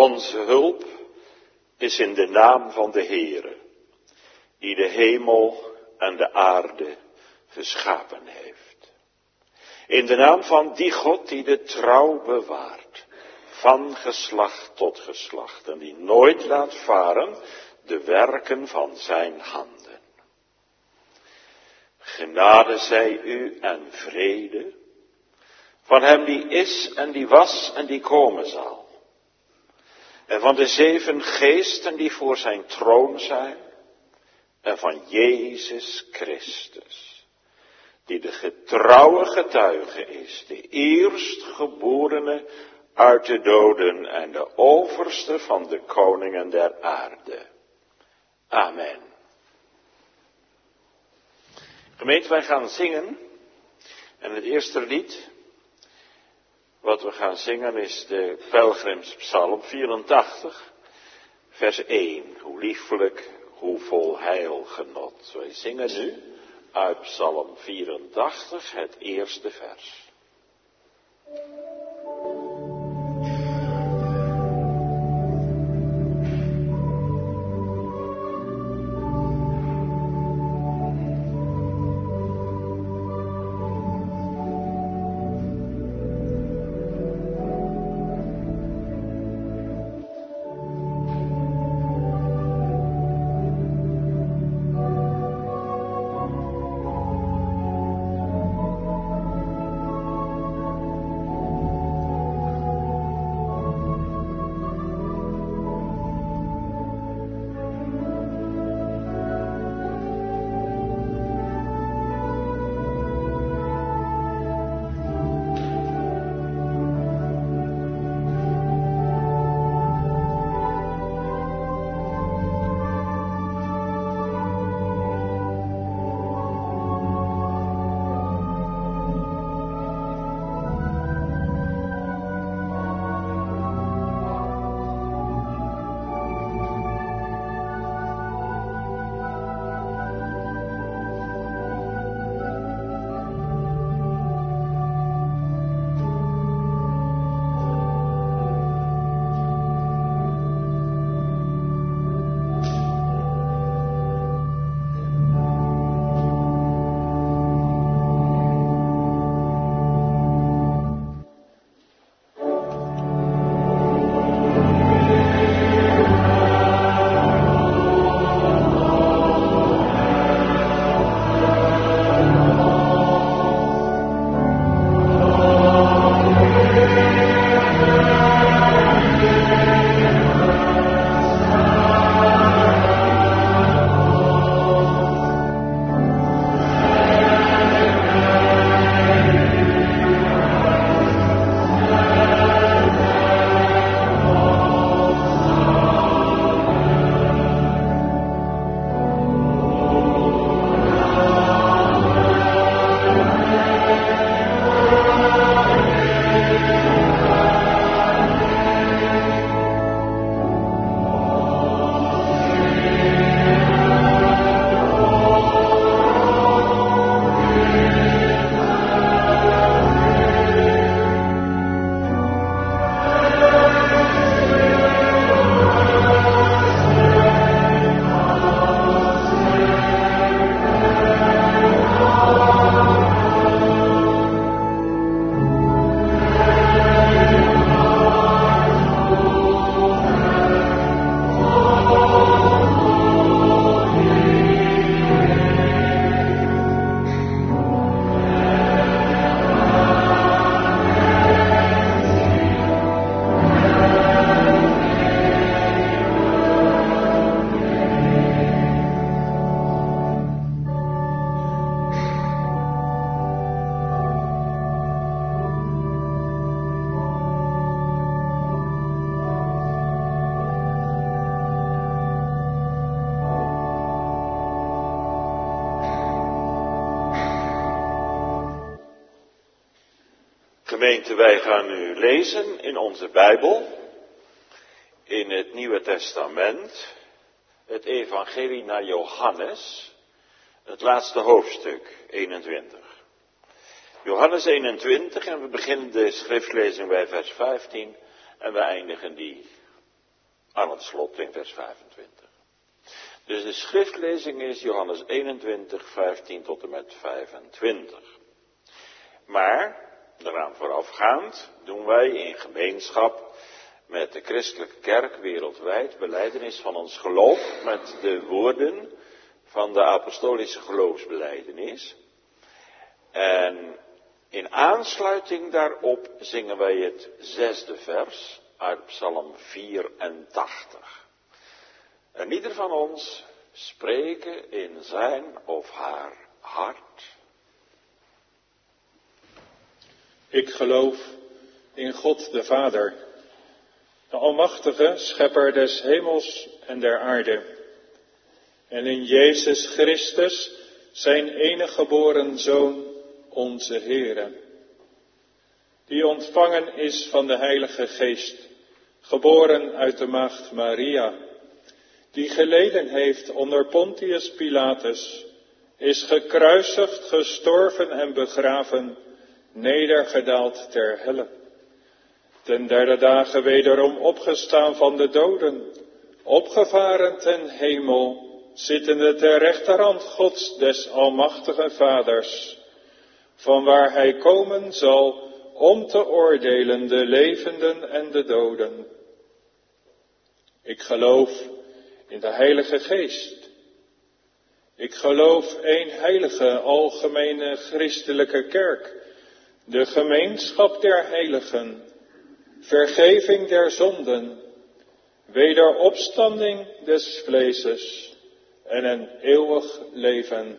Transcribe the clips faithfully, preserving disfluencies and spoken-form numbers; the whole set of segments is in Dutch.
Onze hulp is in de naam van de Heere, die de hemel en de aarde geschapen heeft. In de naam van die God die de trouw bewaart, van geslacht tot geslacht, en die nooit laat varen de werken van zijn handen. Genade zij u en vrede, van hem die is en die was en die komen zal. En van de zeven geesten die voor zijn troon zijn, en van Jezus Christus, die de getrouwe getuige is, de eerstgeborene uit de doden en de overste van de koningen der aarde. Amen. Gemeente, wij gaan zingen. En het eerste lied wat we gaan zingen is de Pelgrimspsalm vierentachtig, vers één. Hoe liefelijk, hoe vol heilgenot. Wij zingen nu uit Psalm vierentachtig, het eerste vers. Gemeente, wij gaan nu lezen in onze Bijbel, in het Nieuwe Testament, het evangelie naar Johannes, het laatste hoofdstuk, eenentwintig. Johannes eenentwintig, en we beginnen de schriftlezing bij vers vijftien en we eindigen die aan het slot in vers vijfentwintig. Dus de schriftlezing is Johannes eenentwintig, vijftien tot en met vijfentwintig. Maar, daaraan voorafgaand, doen wij in gemeenschap met de christelijke kerk wereldwijd belijdenis van ons geloof met de woorden van de apostolische geloofsbelijdenis. En in aansluiting daarop zingen wij het zesde vers uit Psalm vierentachtig. En ieder van ons spreken in zijn of haar hart. Ik geloof in God de Vader, de Almachtige, Schepper des hemels en der aarde. En in Jezus Christus, zijn enige geboren Zoon, onze Heere, die ontvangen is van de Heilige Geest, geboren uit de maagd Maria, die geleden heeft onder Pontius Pilatus, is gekruisigd, gestorven en begraven, nedergedaald ter helle. Ten derde dagen wederom opgestaan van de doden, opgevaren ten hemel, zittende ter rechterhand Gods des Almachtige Vaders, vanwaar hij komen zal om te oordelen de levenden en de doden. Ik geloof in de Heilige Geest. Ik geloof één heilige, algemene christelijke kerk, de gemeenschap der heiligen, vergeving der zonden, wederopstanding des vleeses en een eeuwig leven.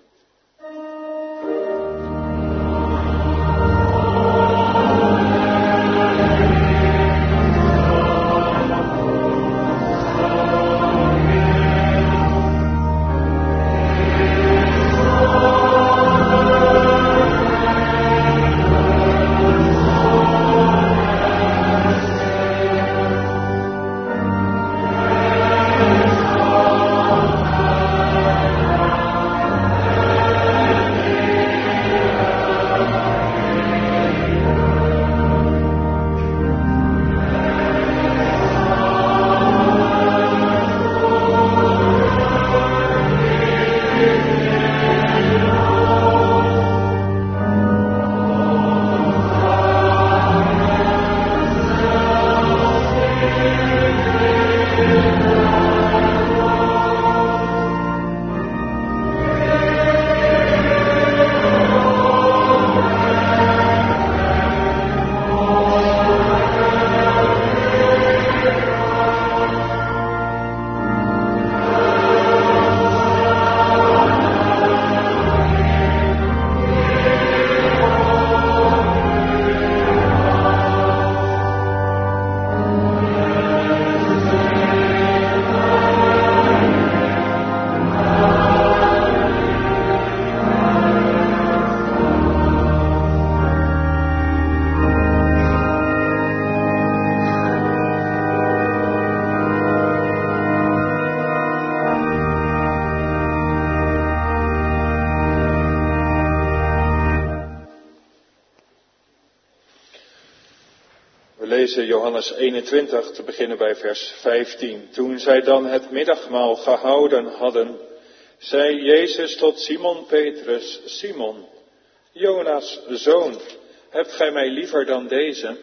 Johannes eenentwintig, te beginnen bij vers vijftien. Toen zij dan het middagmaal gehouden hadden, zei Jezus tot Simon Petrus: Simon, Jonas' zoon, hebt gij mij liever dan deze?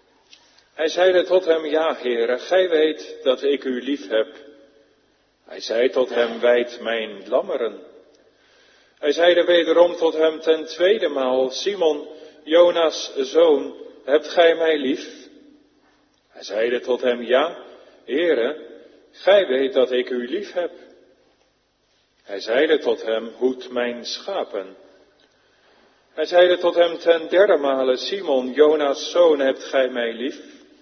Hij zeide tot hem: Ja, Heere, gij weet dat ik u lief heb. Hij zei tot hem: Wijd mijn lammeren. Hij zeide wederom tot hem ten tweede maal: Simon, Jonas' zoon, hebt gij mij lief? Hij zeide tot hem: Ja, Heere, gij weet dat ik u lief heb. Hij zeide tot hem: Hoed mijn schapen. Hij zeide tot hem ten derde male: Simon, Jonas' zoon, hebt gij mij lief?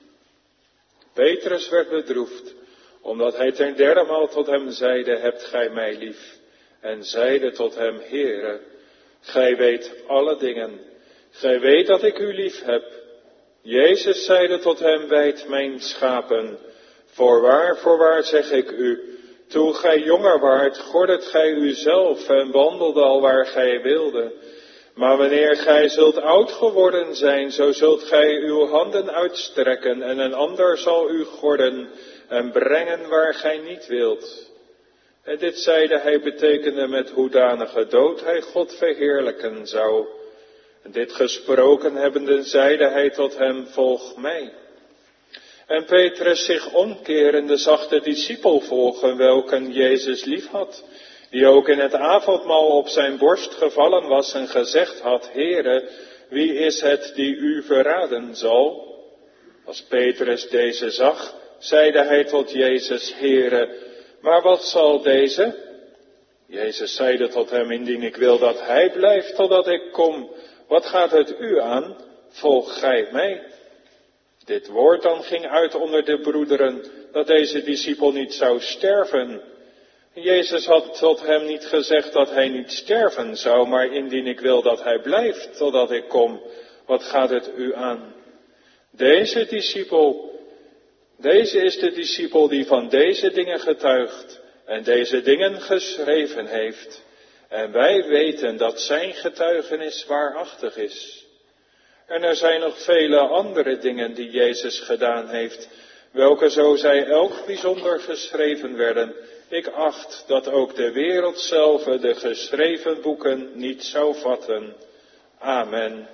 Petrus werd bedroefd, omdat hij ten derde maal tot hem zeide: Hebt gij mij lief? En zeide tot hem: Heere, gij weet alle dingen. Gij weet dat ik u lief heb. Jezus zeide tot hem: Wijd mijn schapen. Voorwaar, voorwaar zeg ik u, toen gij jonger waart, gordet gij uzelf en wandelde al waar gij wilde. Maar wanneer gij zult oud geworden zijn, zo zult gij uw handen uitstrekken en een ander zal u gorden en brengen waar gij niet wilt. En dit zeide hij betekende met hoedanige dood hij God verheerlijken zou. En dit gesproken hebbende zeide hij tot hem, volg mij. En Petrus zich omkerende zag de discipel volgen, welken Jezus liefhad, die ook in het avondmaal op zijn borst gevallen was en gezegd had, Heere, wie is het die u verraden zal? Als Petrus deze zag, zeide hij tot Jezus, Heere, maar wat zal deze? Jezus zeide tot hem, indien ik wil dat hij blijft totdat ik kom, wat gaat het u aan? Volg gij mij. Dit woord dan ging uit onder de broederen, dat deze discipel niet zou sterven. Jezus had tot hem niet gezegd dat hij niet sterven zou, maar indien ik wil dat hij blijft totdat ik kom, wat gaat het u aan? Deze discipel, deze is de discipel die van deze dingen getuigt en deze dingen geschreven heeft. En wij weten dat zijn getuigenis waarachtig is. En er zijn nog vele andere dingen die Jezus gedaan heeft, welke zo zij elk bijzonder geschreven werden. Ik acht dat ook de wereld zelf de geschreven boeken niet zou vatten. Amen.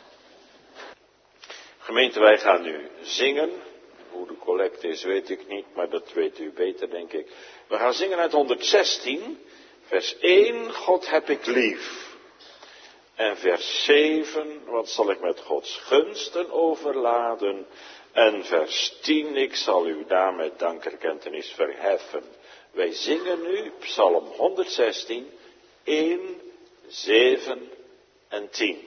Gemeente, wij gaan nu zingen. Hoe de collecte is, weet ik niet, maar dat weet u beter, denk ik. We gaan zingen uit honderdzestien, vers één, God heb ik lief. En vers zeven, wat zal ik met Gods gunsten overladen? En vers tien, ik zal u daar met dankerkentenis verheffen. Wij zingen nu Psalm honderdzestien, één, zeven en tien.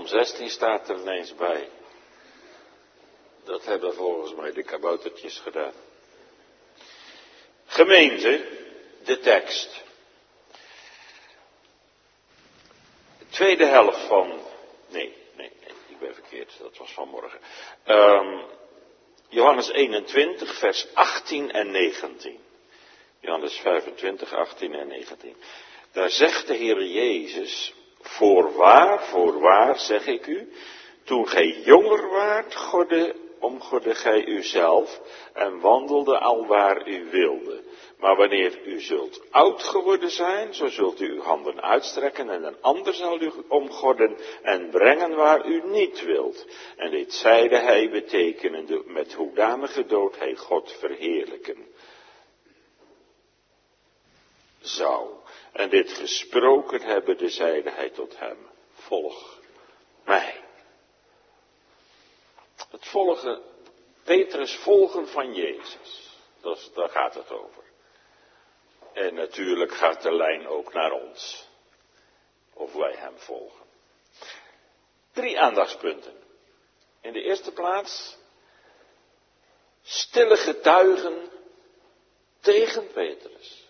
zestien staat er ineens bij. Dat hebben volgens mij de kaboutertjes gedaan. Gemeente, de tekst. De tweede helft van, nee, nee, nee, ik ben verkeerd, dat was vanmorgen. Um, Johannes eenentwintig, vers achttien en negentien. Johannes vijfentwintig, achttien en negentien. Daar zegt de Heer Jezus, voorwaar, voorwaar zeg ik u, toen gij jonger waart, godde, omgodde gij uzelf en wandelde alwaar u wilde. Maar wanneer u zult oud geworden zijn, zo zult u uw handen uitstrekken en een ander zal u omgorden en brengen waar u niet wilt. En dit zeide hij betekenende met hoedanige dood hij God verheerlijken zou. En dit gesproken hebbende zeide hij tot hem, volg mij. Het volgen, Petrus volgen van Jezus, dat is, daar gaat het over. En natuurlijk gaat de lijn ook naar ons, of wij hem volgen. Drie aandachtspunten. In de eerste plaats, stille getuigen tegen Petrus.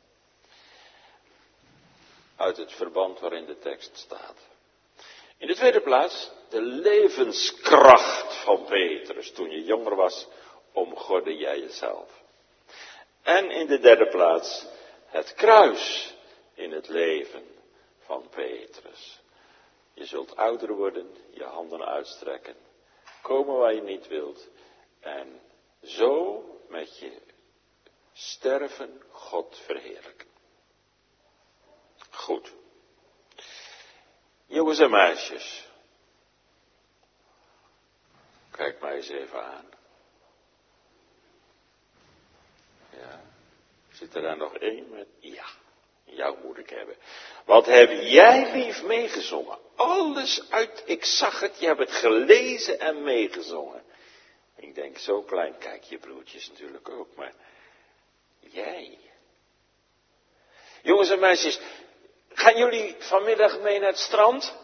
Uit het verband waarin de tekst staat. In de tweede plaats, de levenskracht van Petrus. Toen je jonger was, omgordde jij jezelf. En in de derde plaats, het kruis in het leven van Petrus. Je zult ouder worden, je handen uitstrekken, komen waar je niet wilt. En zo met je sterven God verheerlijken. Goed. Jongens en meisjes. Kijk mij eens even aan. Ja. Zit er daar nog één met? Ja. Jou moet ik hebben. Wat heb jij lief meegezongen? Alles uit, ik zag het, je hebt het gelezen en meegezongen. Ik denk zo klein, kijk je broertjes natuurlijk ook, maar jij. Jongens en meisjes, gaan jullie vanmiddag mee naar het strand?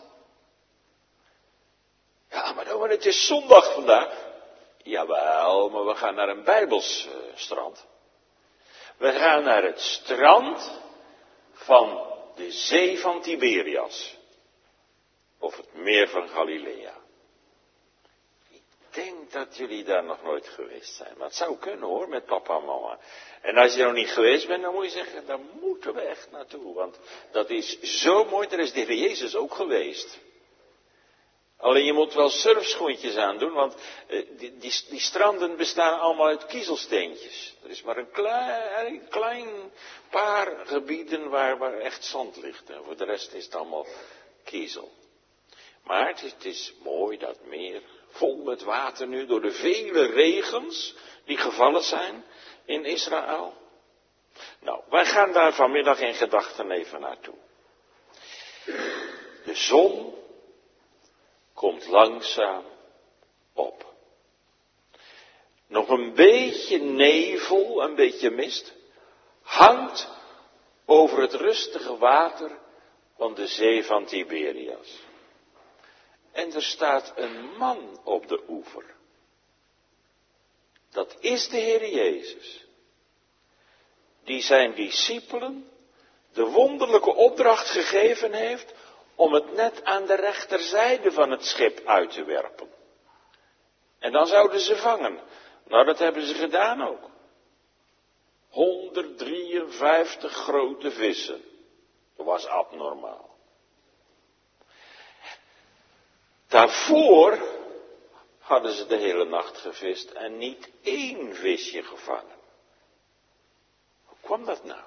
Ja, maar, nou, maar het is zondag vandaag. Jawel, maar we gaan naar een Bijbels uh, strand. We gaan naar het strand van de zee van Tiberias. Of het meer van Galilea. Ik denk dat jullie daar nog nooit geweest zijn. Maar het zou kunnen hoor, met papa en mama. En als je nog niet geweest bent, dan moet je zeggen, daar moeten we echt naartoe. Want dat is zo mooi, daar is de Heer Jezus ook geweest. Alleen je moet wel surfschoentjes aandoen, want uh, die, die, die stranden bestaan allemaal uit kiezelsteentjes. Er is maar een klein, een klein paar gebieden waar, waar echt zand ligt. En voor de rest is het allemaal kiezel. Maar het is, het is mooi, dat meer, vol met water nu, door de vele regens die gevallen zijn in Israël. Nou, wij gaan daar vanmiddag in gedachten even naartoe. De zon komt langzaam op. Nog een beetje nevel, een beetje mist, hangt over het rustige water van de zee van Tiberias. En er staat een man op de oever. Dat is de Heer Jezus. Die zijn discipelen de wonderlijke opdracht gegeven heeft om het net aan de rechterzijde van het schip uit te werpen. En dan zouden ze vangen. Nou, dat hebben ze gedaan ook. honderddrieënvijftig grote vissen. Dat was abnormaal. Daarvoor hadden ze de hele nacht gevist en niet één visje gevangen. Hoe kwam dat nou?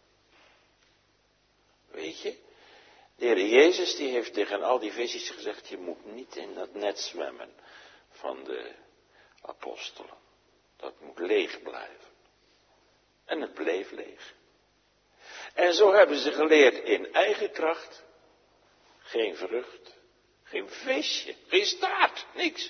Weet je, de Heer Jezus die heeft tegen al die visjes gezegd, je moet niet in dat net zwemmen van de apostelen. Dat moet leeg blijven. En het bleef leeg. En zo hebben ze geleerd in eigen kracht, geen vrucht, geen visje, geen staart, niks.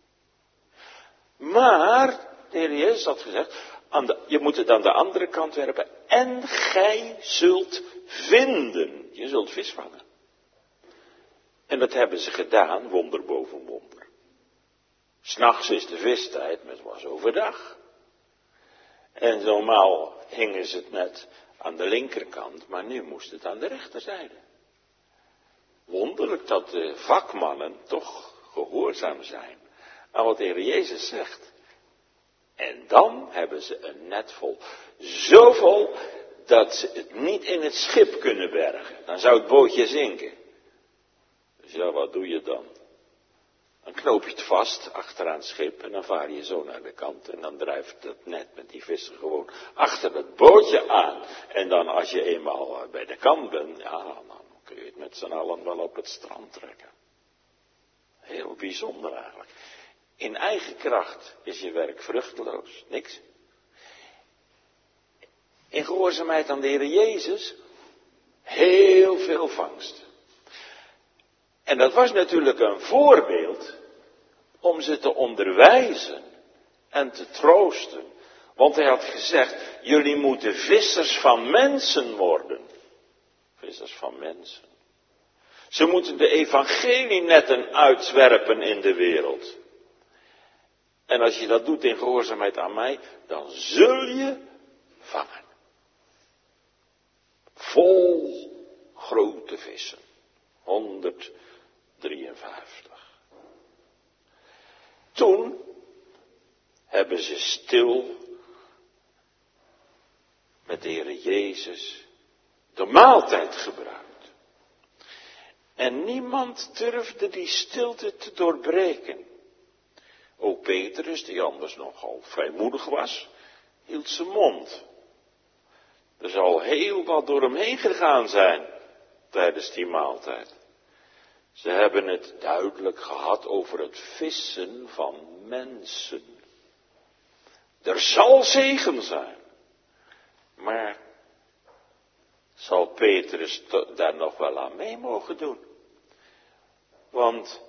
Maar, de Heer Jezus had gezegd, aan de, je moet het aan de andere kant werpen en gij zult vinden. Je zult vis vangen. En dat hebben ze gedaan, wonder boven wonder. 'S'nachts is de vistijd, maar het was overdag. En normaal hingen ze het net aan de linkerkant, maar nu moest het aan de rechterzijde. Wonderlijk dat de vakmannen toch gehoorzaam zijn aan wat de Heer Jezus zegt. En dan hebben ze een net vol. Zo vol dat ze het niet in het schip kunnen bergen. Dan zou het bootje zinken. Dus ja, wat doe je dan? Dan knoop je het vast achteraan het schip en dan vaar je zo naar de kant. En dan drijft het net met die vissen gewoon achter het bootje aan. En dan als je eenmaal bij de kant bent, ja, dan kun je het met z'n allen wel op het strand trekken. Heel bijzonder eigenlijk. In eigen kracht is je werk vruchteloos, niks. In gehoorzaamheid aan de Heer Jezus, heel veel vangst. En dat was natuurlijk een voorbeeld om ze te onderwijzen en te troosten. Want hij had gezegd, jullie moeten vissers van mensen worden. Vissers van mensen. Ze moeten de evangelienetten uitwerpen in de wereld. En als je dat doet in gehoorzaamheid aan mij, dan zul je vangen. Vol grote vissen. honderddrieënvijftig. Toen hebben ze stil met de Heer Jezus de maaltijd gebruikt. En niemand durfde die stilte te doorbreken. Ook Petrus, die anders nogal vrijmoedig was, hield zijn mond. Er zal heel wat door hem heen gegaan zijn tijdens die maaltijd. Ze hebben het duidelijk gehad over het vissen van mensen. Er zal zegen zijn. Maar zal Petrus daar nog wel aan mee mogen doen? Want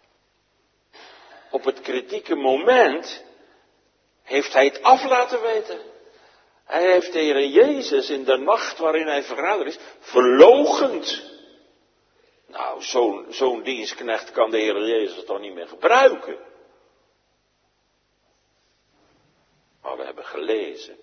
op het kritieke moment heeft hij het af laten weten. Hij heeft de Heer Jezus in de nacht waarin hij verraden is, verloochend. Nou, zo'n zo'n dienstknecht kan de Heer Jezus toch niet meer gebruiken. Maar we hebben gelezen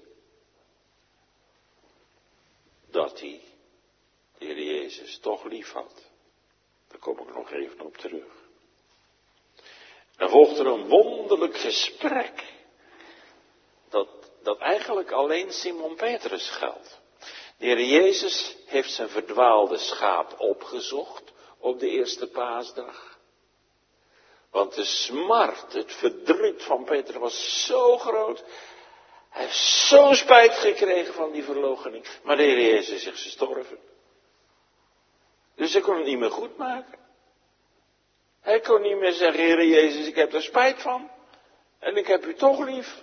dat hij de Heer Jezus toch lief had. Daar kom ik nog even op terug. Dan volgt er een wonderlijk gesprek. Dat, dat eigenlijk alleen Simon Petrus geldt. De Heer Jezus heeft zijn verdwaalde schaap opgezocht op de eerste paasdag. Want de smart, het verdriet van Petrus was zo groot. Hij heeft zo spijt gekregen van die verloochening. Maar de Heer Jezus is gestorven. Dus hij kon het niet meer goed maken. Hij kon niet meer zeggen, Heer Jezus, ik heb er spijt van. En ik heb u toch lief.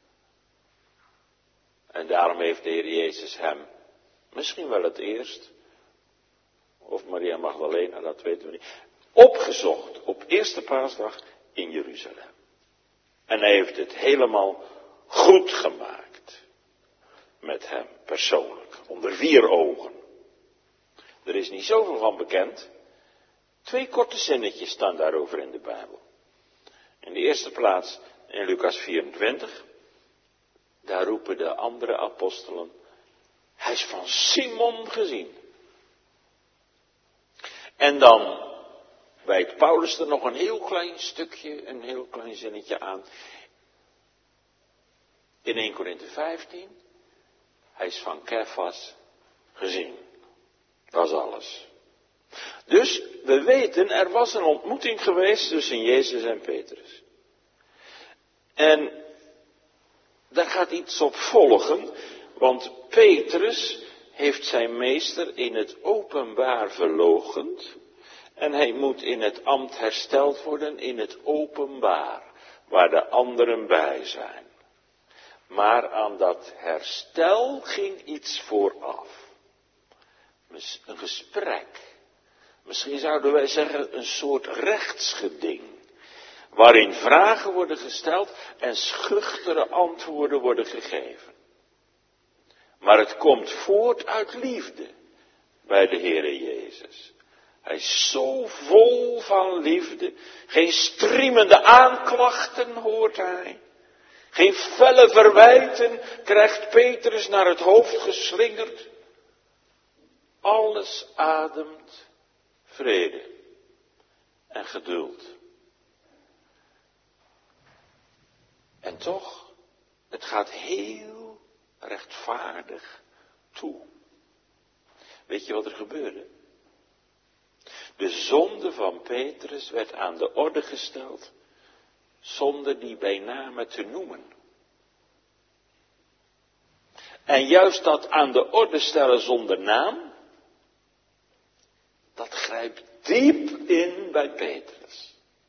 En daarom heeft de Heer Jezus hem, misschien wel het eerst, of Maria Magdalena, dat weten we niet, opgezocht op eerste paasdag in Jeruzalem. En hij heeft het helemaal goed gemaakt. Met hem persoonlijk, onder vier ogen. Er is niet zoveel van bekend. Twee korte zinnetjes staan daarover in de Bijbel. In de eerste plaats in Lucas vierentwintig. Daar roepen de andere apostelen, hij is van Simon gezien. En dan wijdt Paulus er nog een heel klein stukje, een heel klein zinnetje aan. In eerste Korinthe vijftien, hij is van Kefas gezien. Dat is alles. Dus we weten, er was een ontmoeting geweest tussen Jezus en Petrus. En daar gaat iets op volgen, want Petrus heeft zijn meester in het openbaar verloochend. En hij moet in het ambt hersteld worden in het openbaar, waar de anderen bij zijn. Maar aan dat herstel ging iets vooraf. Een gesprek. Misschien zouden wij zeggen een soort rechtsgeding. Waarin vragen worden gesteld en schuchtere antwoorden worden gegeven. Maar het komt voort uit liefde bij de Heere Jezus. Hij is zo vol van liefde. Geen striemende aanklachten hoort hij. Geen felle verwijten krijgt Petrus naar het hoofd geslingerd. Alles ademt vrede en geduld. En toch, het gaat heel rechtvaardig toe. Weet je wat er gebeurde? De zonde van Petrus werd aan de orde gesteld, zonder die bij name te noemen. En juist dat aan de orde stellen zonder naam, dat grijpt diep in bij Petrus.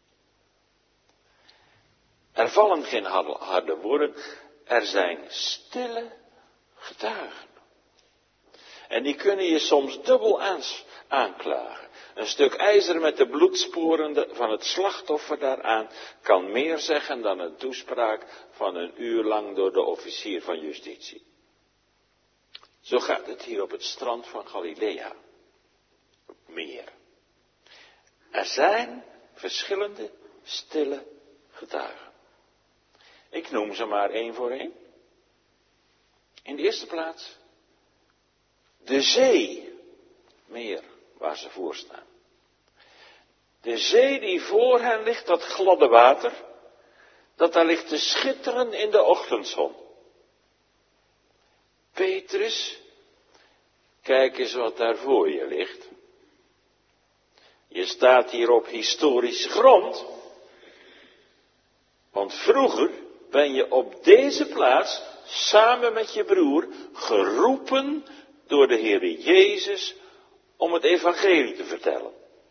Er vallen geen harde woorden, er zijn stille getuigen. En die kunnen je soms dubbel aanklagen. Een stuk ijzer met de bloedsporen van het slachtoffer daaraan kan meer zeggen dan een toespraak van een uur lang door de officier van justitie. Zo gaat het hier op het strand van Galilea. Meer. Er zijn verschillende stille getuigen. Ik noem ze maar één voor één. In de eerste plaats de zee. Meer waar ze voor staan. De zee die voor hen ligt, dat gladde water, dat daar ligt te schitteren in de ochtendzon. Petrus, kijk eens wat daar voor je ligt. Je staat hier op historische grond. Want vroeger ben je op deze plaats, samen met je broer, geroepen door de Heere Jezus om het evangelie te vertellen.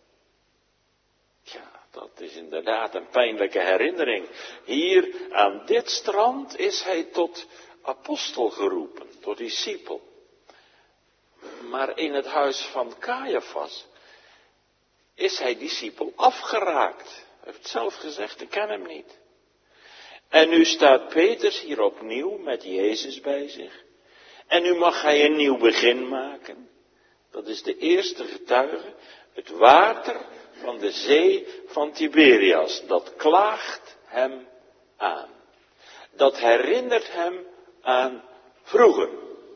Ja, dat is inderdaad een pijnlijke herinnering. Hier aan dit strand is hij tot apostel geroepen, tot discipel. Maar in het huis van Caiaphas is hij discipel afgeraakt. Hij heeft zelf gezegd, ik ken hem niet. En nu staat Petrus hier opnieuw met Jezus bij zich. En nu mag hij een nieuw begin maken. Dat is de eerste getuige. Het water van de zee van Tiberias. Dat klaagt hem aan. Dat herinnert hem aan vroeger.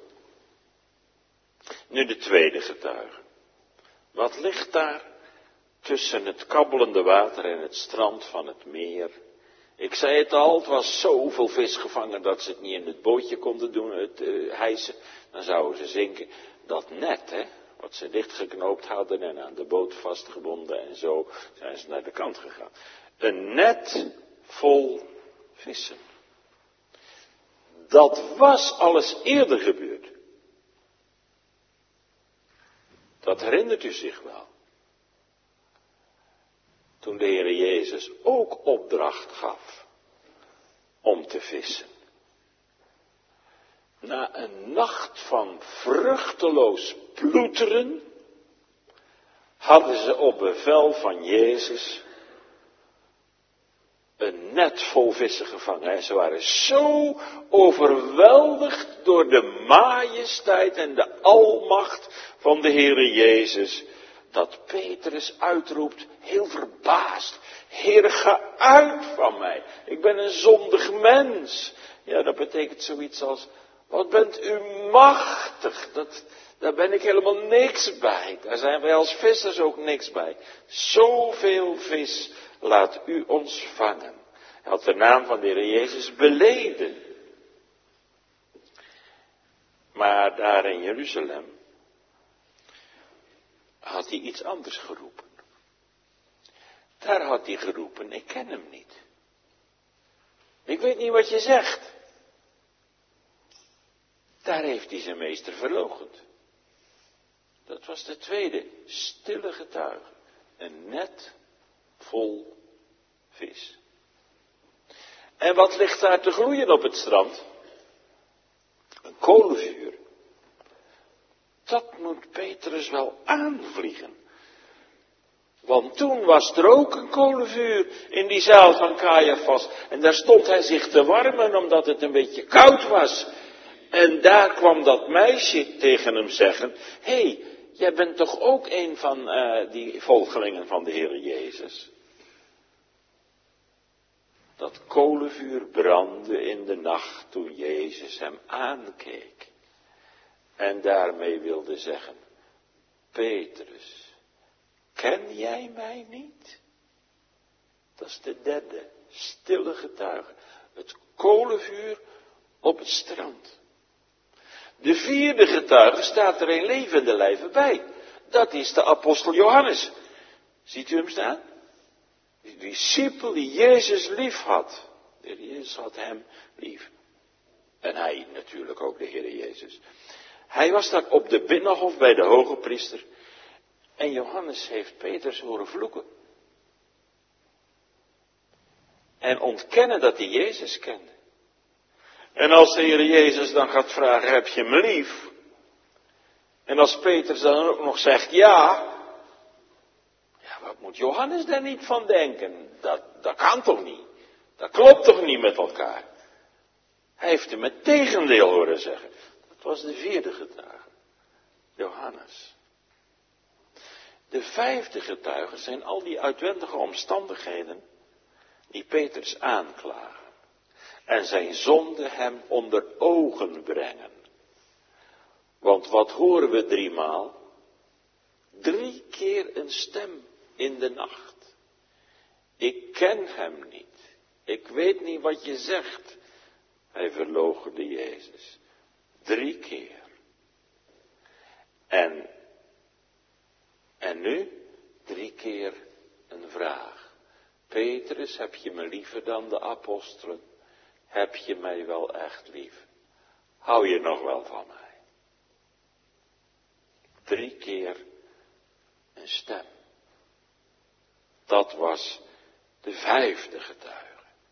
Nu de tweede getuige. Wat ligt daar tussen het kabbelende water en het strand van het meer? Ik zei het al, het was zoveel vis gevangen dat ze het niet in het bootje konden doen, het uh, hijsen. Dan zouden ze zinken. Dat net, hè, wat ze dichtgeknoopt hadden en aan de boot vastgebonden en zo zijn ze naar de kant gegaan. Een net vol vissen. Dat was alles eerder gebeurd. Dat herinnert u zich wel. Toen de Heere Jezus ook opdracht gaf om te vissen. Na een nacht van vruchteloos ploeteren hadden ze op bevel van Jezus een net vol vissen gevangen. En ze waren zo overweldigd door de majesteit en de almacht van de Heere Jezus, dat Petrus uitroept, heel verbaasd, Heer, ga uit van mij. Ik ben een zondig mens. Ja, dat betekent zoiets als, wat bent u machtig. Dat, daar ben ik helemaal niks bij. Daar zijn wij als vissers ook niks bij. Zoveel vis, laat u ons vangen. Hij had de naam van de Heer Jezus beleden. Maar daar in Jeruzalem had hij iets anders geroepen. Daar had hij geroepen, ik ken hem niet. Ik weet niet wat je zegt. Daar heeft hij zijn meester verloochend. Dat was de tweede stille getuige. Een net vol vis. En wat ligt daar te gloeien op het strand? Een kolenvuur. Dat moet Petrus wel aanvliegen. Want toen was er ook een kolenvuur in die zaal van Caiaphas. En daar stond hij zich te warmen omdat het een beetje koud was. En daar kwam dat meisje tegen hem zeggen, hé, hey, jij bent toch ook een van uh, die volgelingen van de Heer Jezus? Dat kolenvuur brandde in de nacht toen Jezus hem aankeek. En daarmee wilde zeggen, Petrus, ken jij mij niet? Dat is de derde, stille getuige. Het kolenvuur op het strand. De vierde getuige staat er in levende lijve bij. Dat is de apostel Johannes. Ziet u hem staan? Die discipel die Jezus lief had. De Heer Jezus had hem lief. En hij natuurlijk ook, de Heer Jezus. Hij was daar op de binnenhof bij de hoge priester. En Johannes heeft Petrus horen vloeken. En ontkennen dat hij Jezus kende. En als de Heer Jezus dan gaat vragen, heb je me lief? En als Petrus dan ook nog zegt ja. Ja, wat moet Johannes daar niet van denken? Dat, dat kan toch niet? Dat klopt toch niet met elkaar? Hij heeft hem het tegendeel horen zeggen. Dat was de vierde getuige. Johannes. De vijfde getuige zijn al die uitwendige omstandigheden die Petrus aanklagen. En zijn zonde hem onder ogen brengen. Want wat horen we driemaal? Drie keer een stem in de nacht. Ik ken hem niet. Ik weet niet wat je zegt. Hij verloochende Jezus. Drie keer. En, en nu? Drie keer een vraag. Petrus, heb je me liever dan de apostelen? Heb je mij wel echt lief? Hou je nog wel van mij? Drie keer een stem. Dat was de vijfde getuige.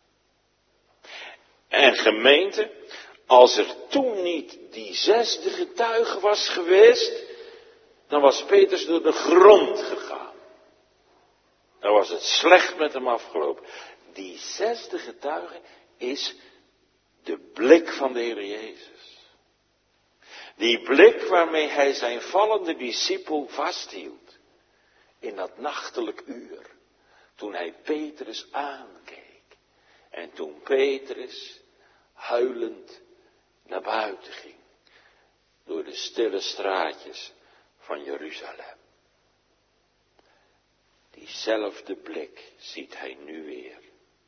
En gemeente, als er toen niet die zesde getuige was geweest, dan was Petrus door de grond gegaan. Dan was het slecht met hem afgelopen. Die zesde getuige is de blik van de Heer Jezus. Die blik waarmee hij zijn vallende discipel vasthield. In dat nachtelijk uur. Toen hij Petrus aankeek. En toen Petrus huilend naar buiten ging. Door de stille straatjes van Jeruzalem. Diezelfde blik ziet hij nu weer.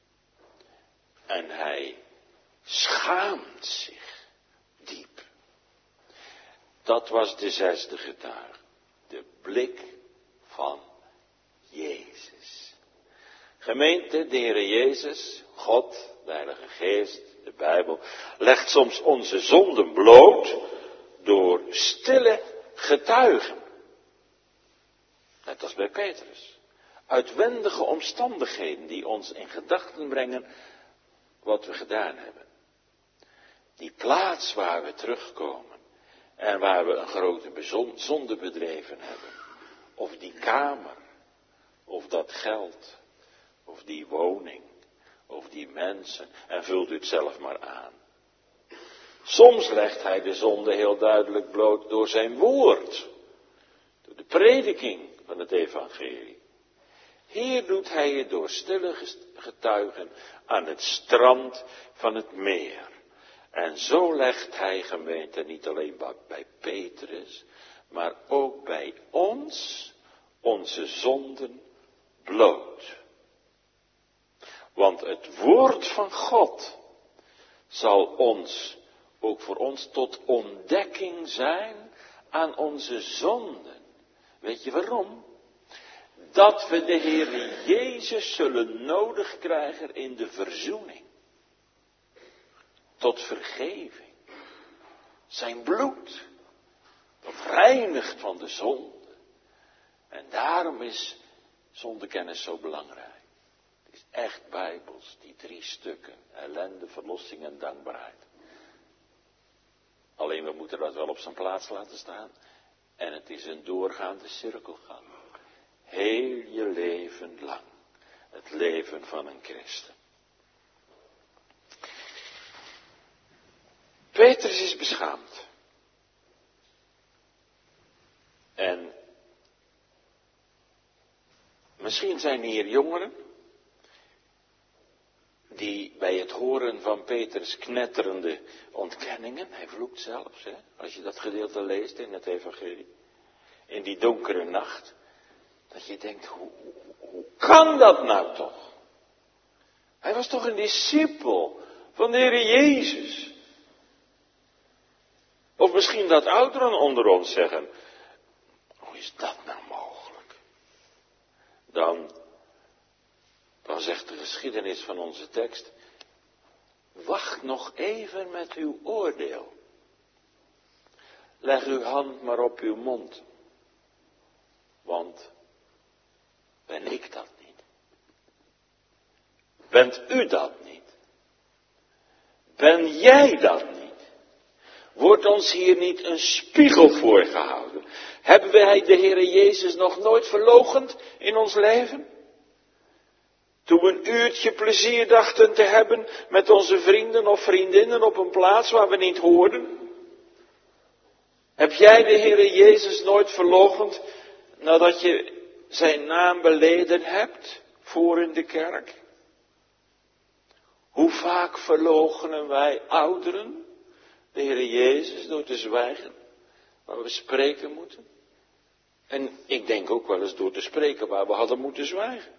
En hij schaamt zich diep. Dat was de zesde getuige. De blik van Jezus. Gemeente, de Heer Jezus, God, de Heilige Geest, de Bijbel, legt soms onze zonden bloot door stille getuigen. Net als bij Petrus. Uitwendige omstandigheden die ons in gedachten brengen wat we gedaan hebben. Die plaats waar we terugkomen en waar we een grote zonde bedreven hebben. Of die kamer, of dat geld, of die woning, of die mensen. En vult u het zelf maar aan. Soms legt hij de zonde heel duidelijk bloot door zijn woord. Door de prediking van het evangelie. Hier doet hij het door stille getuigen aan het strand van het meer. En zo legt hij, gemeente, niet alleen bij Petrus, maar ook bij ons, onze zonden bloot. Want het woord van God zal ons, ook voor ons, tot ontdekking zijn aan onze zonden. Weet je waarom? Dat we de Heer Jezus zullen nodig krijgen in de verzoening. Tot vergeving. Zijn bloed. Dat reinigt van de zonde. En daarom is zondekennis zo belangrijk. Het is echt bijbels, die drie stukken. Ellende, verlossing en dankbaarheid. Alleen we moeten dat wel op zijn plaats laten staan. En het is een doorgaande cirkelgang. Heel je leven lang. Het leven van een christen. Petrus is beschaamd. En Misschien zijn hier jongeren die bij het horen van Peters knetterende ontkenningen, hij vloekt zelfs, hè, als je dat gedeelte leest in het evangelie, in die donkere nacht, dat je denkt, hoe, hoe, hoe kan dat nou toch? Hij was toch een discipel van de Heer Jezus. Of misschien dat ouderen onder ons zeggen, hoe is dat nou mogelijk? Dan, dan zegt de geschiedenis van onze tekst, wacht nog even met uw oordeel. Leg uw hand maar op uw mond. Want ben ik dat niet? Bent u dat niet? Ben jij dat niet? Wordt ons hier niet een spiegel voorgehouden? Hebben wij de Heere Jezus nog nooit verloochend in ons leven? Toen we een uurtje plezier dachten te hebben met onze vrienden of vriendinnen op een plaats waar we niet hoorden? Heb jij de Heere Jezus nooit verloochend nadat je zijn naam beleden hebt voor in de kerk? Hoe vaak verloochenen wij ouderen de Heere Jezus door te zwijgen waar we spreken moeten? En ik denk ook wel eens door te spreken waar we hadden moeten zwijgen.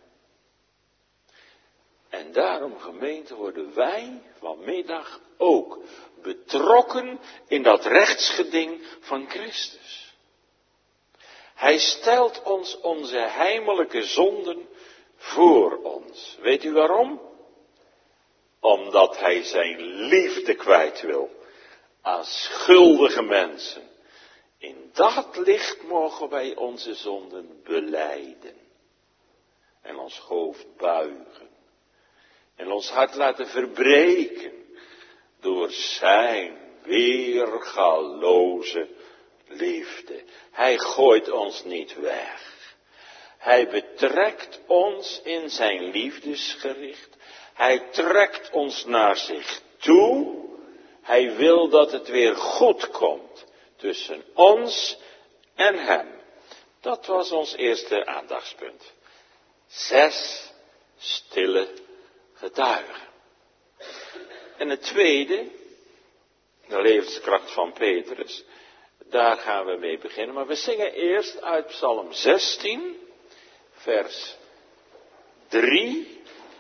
En daarom, gemeente, worden wij vanmiddag ook betrokken in dat rechtsgeding van Christus. Hij stelt ons onze heimelijke zonden voor ons. Weet u waarom? Omdat hij zijn liefde kwijt wil aan schuldige mensen. In dat licht mogen wij onze zonden belijden. En ons hoofd buigen. En ons hart laten verbreken door zijn weergaloze liefde. Hij gooit ons niet weg. Hij betrekt ons in zijn liefdesgericht. Hij trekt ons naar zich toe. Hij wil dat het weer goed komt tussen ons en hem. Dat was ons eerste aandachtspunt. Zes stille getuigen. En het tweede, de levenskracht van Petrus, daar gaan we mee beginnen. Maar we zingen eerst uit Psalm zestien, vers drie.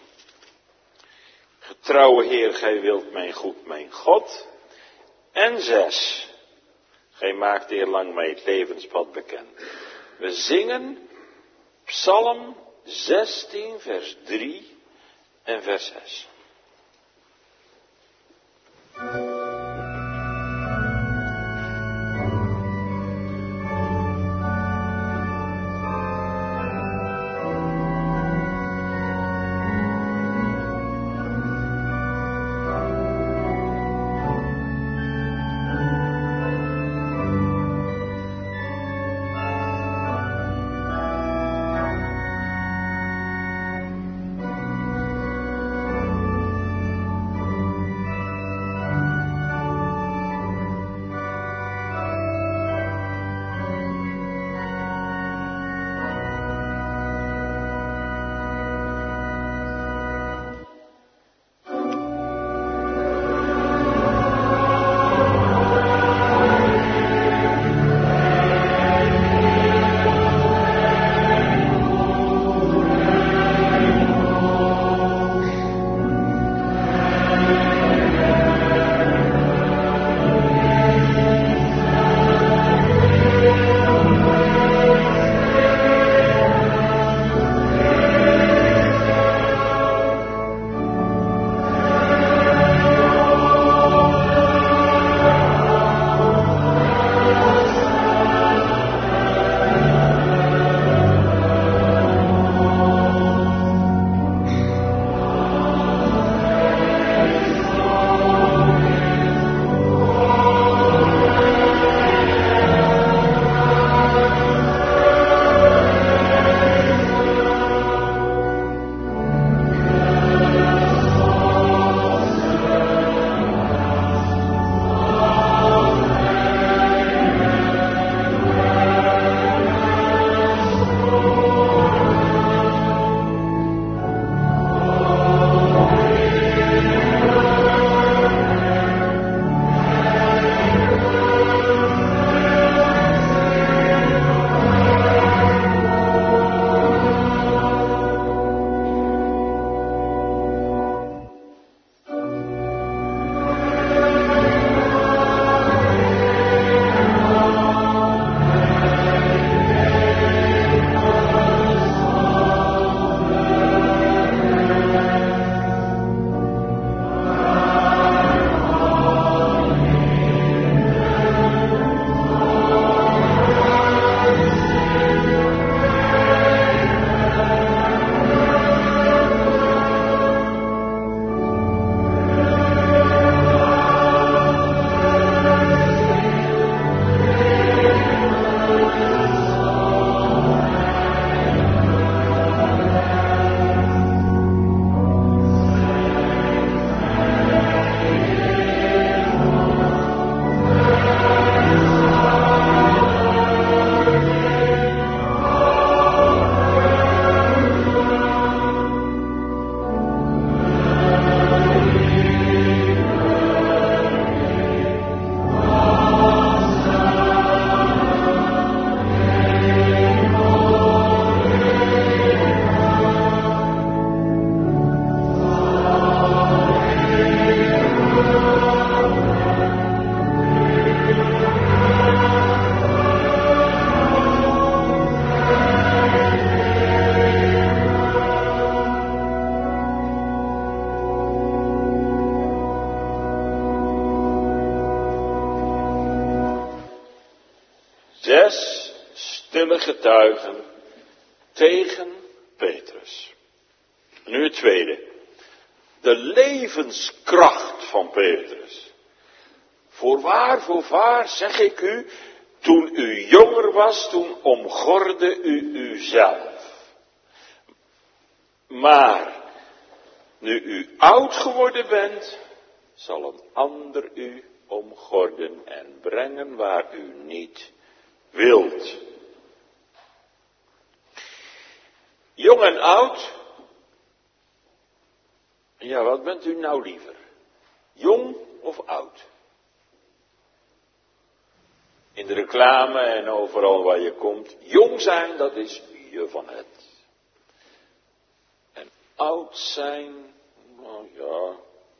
Getrouwe Heer, gij wilt mijn goed, mijn God. En zes. Gij maakt eerlang mij het levenspad bekend. We zingen Psalm zestien, vers drie en vers zes. willen getuigen tegen Petrus. Nu het tweede. De levenskracht van Petrus. Voorwaar, voorwaar zeg ik u, toen u jonger was, toen omgorde u uzelf. Maar, nu u oud geworden bent, zal een ander u omgorden en brengen waar u niet wilt. Jong en oud. Ja, wat bent u nou liever? Jong of oud? In de reclame en overal waar je komt. Jong zijn, dat is je van het. En oud zijn, nou ja.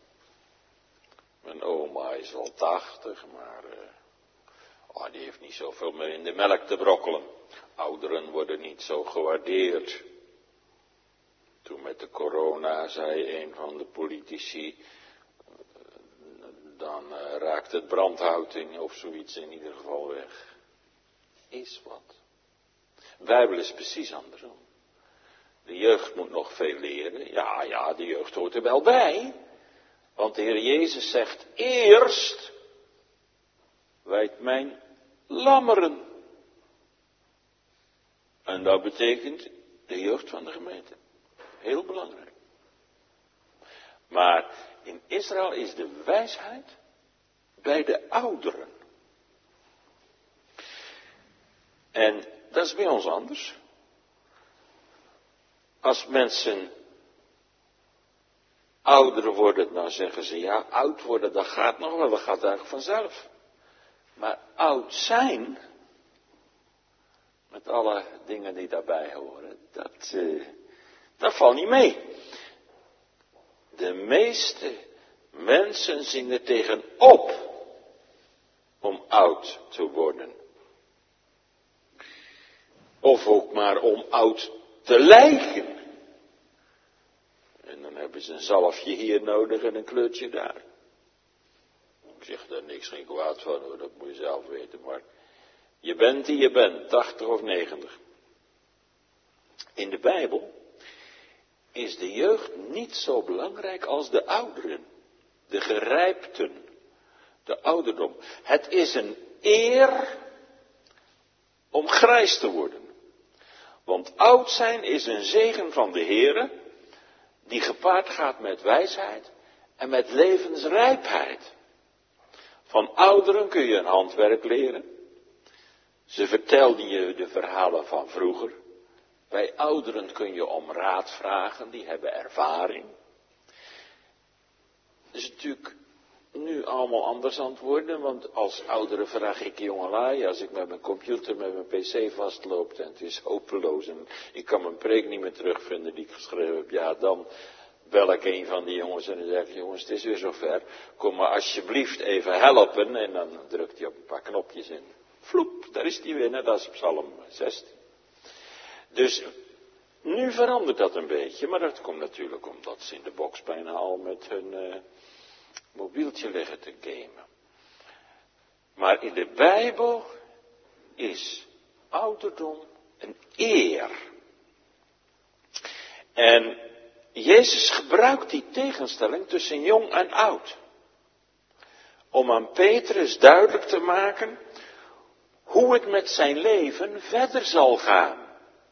Mijn oma is al tachtig, maar uh, oh, die heeft niet zoveel meer in de melk te brokkelen. Ouderen worden niet zo gewaardeerd. Toen met de corona zei een van de politici, dan uh, raakt het brandhout in, of zoiets in ieder geval weg. Is wat. De Bijbel is precies andersom. De jeugd moet nog veel leren. Ja, ja, de jeugd hoort er wel bij. Want de Heer Jezus zegt eerst, wijd mijn lammeren. En dat betekent de jeugd van de gemeente. Heel belangrijk. Maar in Israël is de wijsheid bij de ouderen. En dat is bij ons anders. Als mensen ouder worden, dan zeggen ze, ja, oud worden, dat gaat nog wel, dat gaat eigenlijk vanzelf. Maar oud zijn, met alle dingen die daarbij horen, dat, uh, dat valt niet mee. De meeste mensen zien er tegenop om oud te worden. Of ook maar om oud te lijken. En dan hebben ze een zalfje hier nodig en een kleurtje daar. Ik zeg daar niks, geen kwaad van hoor, dat moet je zelf weten. Maar je bent die je bent, tachtig of negentig. In de Bijbel is de jeugd niet zo belangrijk als de ouderen. De gerijpten. De ouderdom. Het is een eer om grijs te worden. Want oud zijn is een zegen van de Heere, die gepaard gaat met wijsheid en met levensrijpheid. Van ouderen kun je een handwerk leren. Ze vertelden je de verhalen van vroeger. Bij ouderen kun je om raad vragen, die hebben ervaring. Het is natuurlijk nu allemaal anders aan het worden, want als ouderen vraag ik jongelui, als ik met mijn computer, met mijn pc vastloop en het is hopeloos en ik kan mijn preek niet meer terugvinden die ik geschreven heb, ja dan bel ik een van die jongens en dan zeg ik, jongens het is weer zover, kom maar alsjeblieft even helpen en dan drukt hij op een paar knopjes in. Vloep, daar is die weer, dat is Psalm zestien. Dus nu verandert dat een beetje, maar dat komt natuurlijk omdat ze in de box bijna al met hun uh, mobieltje liggen te gamen. Maar in de Bijbel is ouderdom een eer. En Jezus gebruikt die tegenstelling tussen jong en oud. Om aan Petrus duidelijk te maken hoe het met zijn leven verder zal gaan.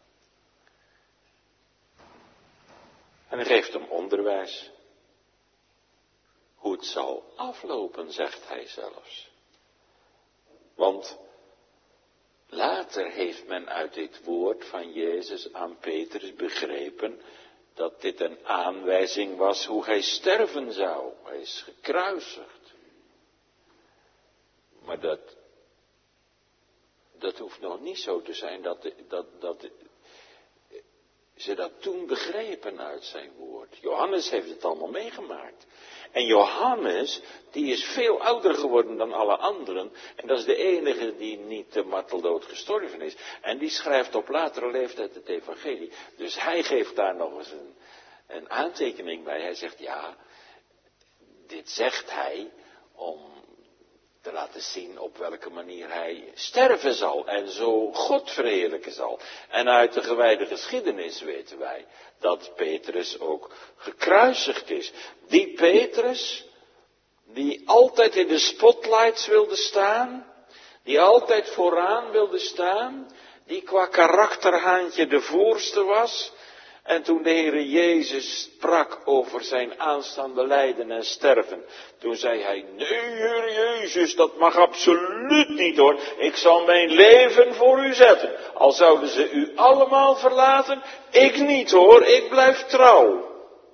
En hij geeft hem onderwijs. Hoe het zal aflopen, zegt hij zelfs. Want later heeft men uit dit woord van Jezus aan Petrus begrepen dat dit een aanwijzing was hoe hij sterven zou. Hij is gekruisigd. Maar dat, dat hoeft nog niet zo te zijn dat, dat, dat ze dat toen begrepen uit zijn woord. Johannes heeft het allemaal meegemaakt. En Johannes, die is veel ouder geworden dan alle anderen. En dat is de enige die niet de marteldood gestorven is. En die schrijft op latere leeftijd het evangelie. Dus hij geeft daar nog eens een, een aantekening bij. Hij zegt, ja, dit zegt hij om te laten zien op welke manier hij sterven zal en zo God verheerlijken zal. En uit de gewijde geschiedenis weten wij dat Petrus ook gekruisigd is. Die Petrus, die altijd in de spotlights wilde staan, die altijd vooraan wilde staan, die qua karakterhaantje de voorste was. En toen de Heere Jezus sprak over zijn aanstaande lijden en sterven, toen zei hij, nee Heer Jezus, dat mag absoluut niet hoor. Ik zal mijn leven voor u zetten. Al zouden ze u allemaal verlaten, ik niet hoor, ik blijf trouw.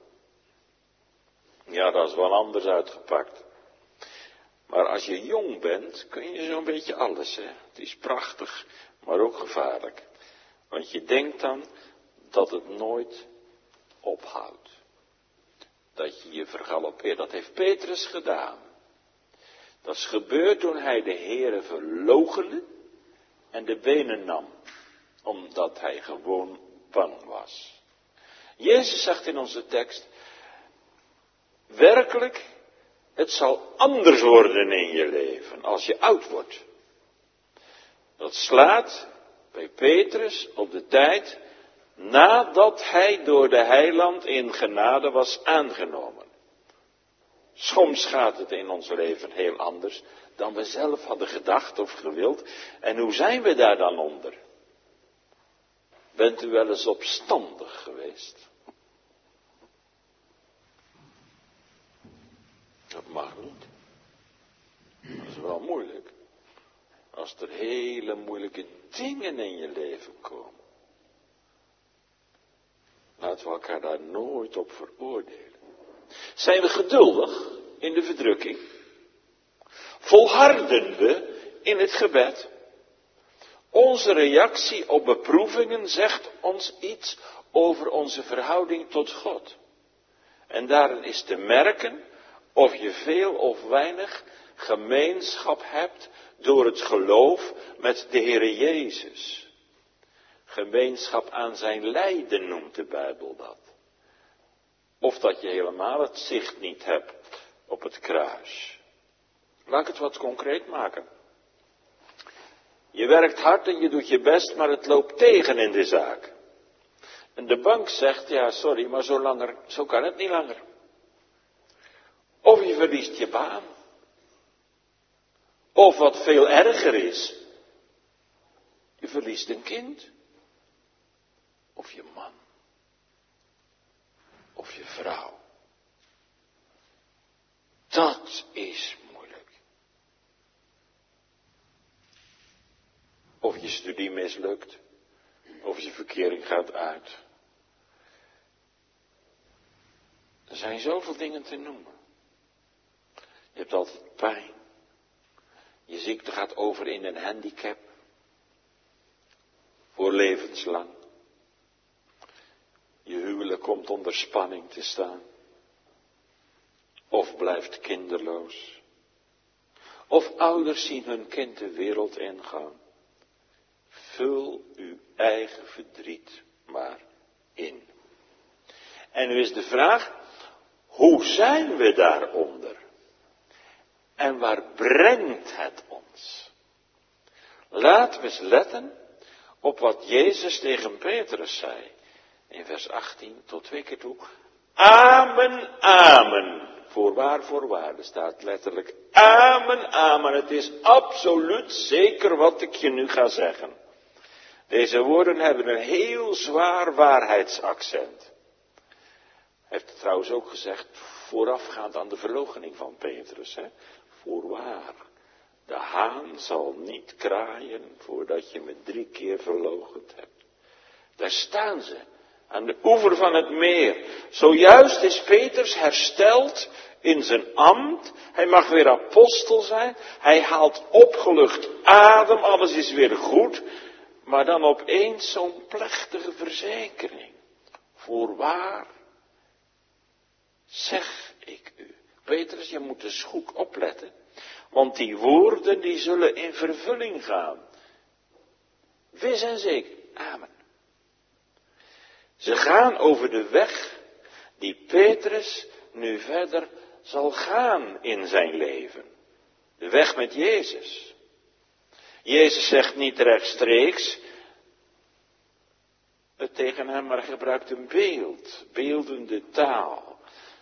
Ja, dat is wel anders uitgepakt. Maar als je jong bent, kun je zo'n beetje alles, hè. Het is prachtig, maar ook gevaarlijk. Want je denkt dan dat het nooit ophoudt. Dat je je vergalopeert. Dat heeft Petrus gedaan. Dat is gebeurd toen hij de Heere verloochende en de benen nam. Omdat hij gewoon bang was. Jezus zegt in onze tekst, werkelijk, het zal anders worden in je leven als je oud wordt. Dat slaat bij Petrus op de tijd nadat hij door de heiland in genade was aangenomen. Soms gaat het in ons leven heel anders dan we zelf hadden gedacht of gewild. En hoe zijn we daar dan onder? Bent u wel eens opstandig geweest? Dat mag niet. Dat is wel moeilijk. Als er hele moeilijke dingen in je leven komen. Laten we elkaar daar nooit op veroordelen. Zijn we geduldig in de verdrukking? Volharden we in het gebed? Onze reactie op beproevingen zegt ons iets over onze verhouding tot God. En daarin is te merken of je veel of weinig gemeenschap hebt door het geloof met de Heere Jezus. Gemeenschap aan zijn lijden noemt de Bijbel dat. Of dat je helemaal het zicht niet hebt op het kruis. Laat ik het wat concreet maken. Je werkt hard en je doet je best, maar het loopt tegen in de zaak. En de bank zegt, ja sorry, maar zo, langer, zo kan het niet langer. Of je verliest je baan. Of wat veel erger is, je verliest een kind. Of je man. Of je vrouw. Dat is moeilijk. Of je studie mislukt. Of je verkering gaat uit. Er zijn zoveel dingen te noemen. Je hebt altijd pijn. Je ziekte gaat over in een handicap. Voor levenslang. Je huwelijk komt onder spanning te staan. Of blijft kinderloos. Of ouders zien hun kind de wereld ingaan. Vul uw eigen verdriet maar in. En nu is de vraag, hoe zijn we daaronder? En waar brengt het ons? Laten we eens letten op wat Jezus tegen Petrus zei. In vers achttien tot twee keer toe. Amen, amen. Voorwaar, voorwaar. Er staat letterlijk amen, amen. Het is absoluut zeker wat ik je nu ga zeggen. Deze woorden hebben een heel zwaar waarheidsaccent. Hij heeft het trouwens ook gezegd voorafgaand aan de verloochening van Petrus. Hè? Voorwaar. De haan zal niet kraaien voordat je me drie keer verloochend hebt. Daar staan ze. Aan de oever van het meer. Zojuist is Petrus hersteld in zijn ambt. Hij mag weer apostel zijn. Hij haalt opgelucht adem. Alles is weer goed. Maar dan opeens zo'n plechtige verzekering. Voorwaar, zeg ik u. Petrus, je moet dus goed opletten. Want die woorden die zullen in vervulling gaan. Wis en zeker. Amen. Ze gaan over de weg die Petrus nu verder zal gaan in zijn leven. De weg met Jezus. Jezus zegt niet rechtstreeks het tegen hem, maar hij gebruikt een beeld, beeldende taal.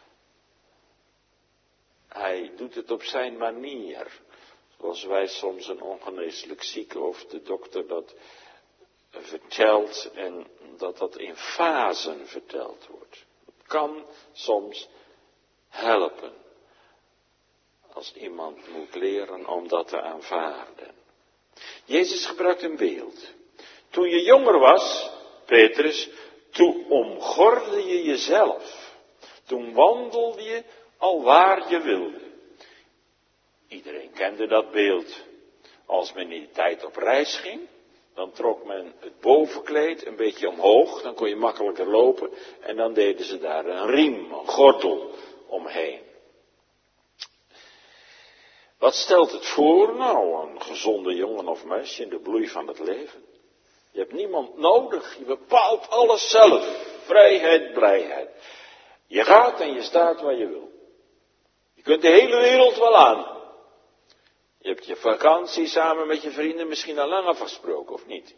Hij doet het op zijn manier. Zoals wij soms een ongeneeslijk zieke of de dokter dat vertelt en dat dat in fasen verteld wordt. Het kan soms helpen als iemand moet leren om dat te aanvaarden. Jezus gebruikt een beeld. Toen je jonger was, Petrus, toen omgorde je jezelf. Toen wandelde je al waar je wilde. Iedereen kende dat beeld. Als men in die tijd op reis ging, dan trok men het bovenkleed een beetje omhoog, dan kon je makkelijker lopen en dan deden ze daar een riem, een gordel omheen. Wat stelt het voor? Nou, een gezonde jongen of meisje in de bloei van het leven. Je hebt niemand nodig, je bepaalt alles zelf. Vrijheid, blijheid. Je gaat en je staat waar je wil. Je kunt de hele wereld wel aan. Je hebt je vakantie samen met je vrienden misschien al lang afgesproken, of niet?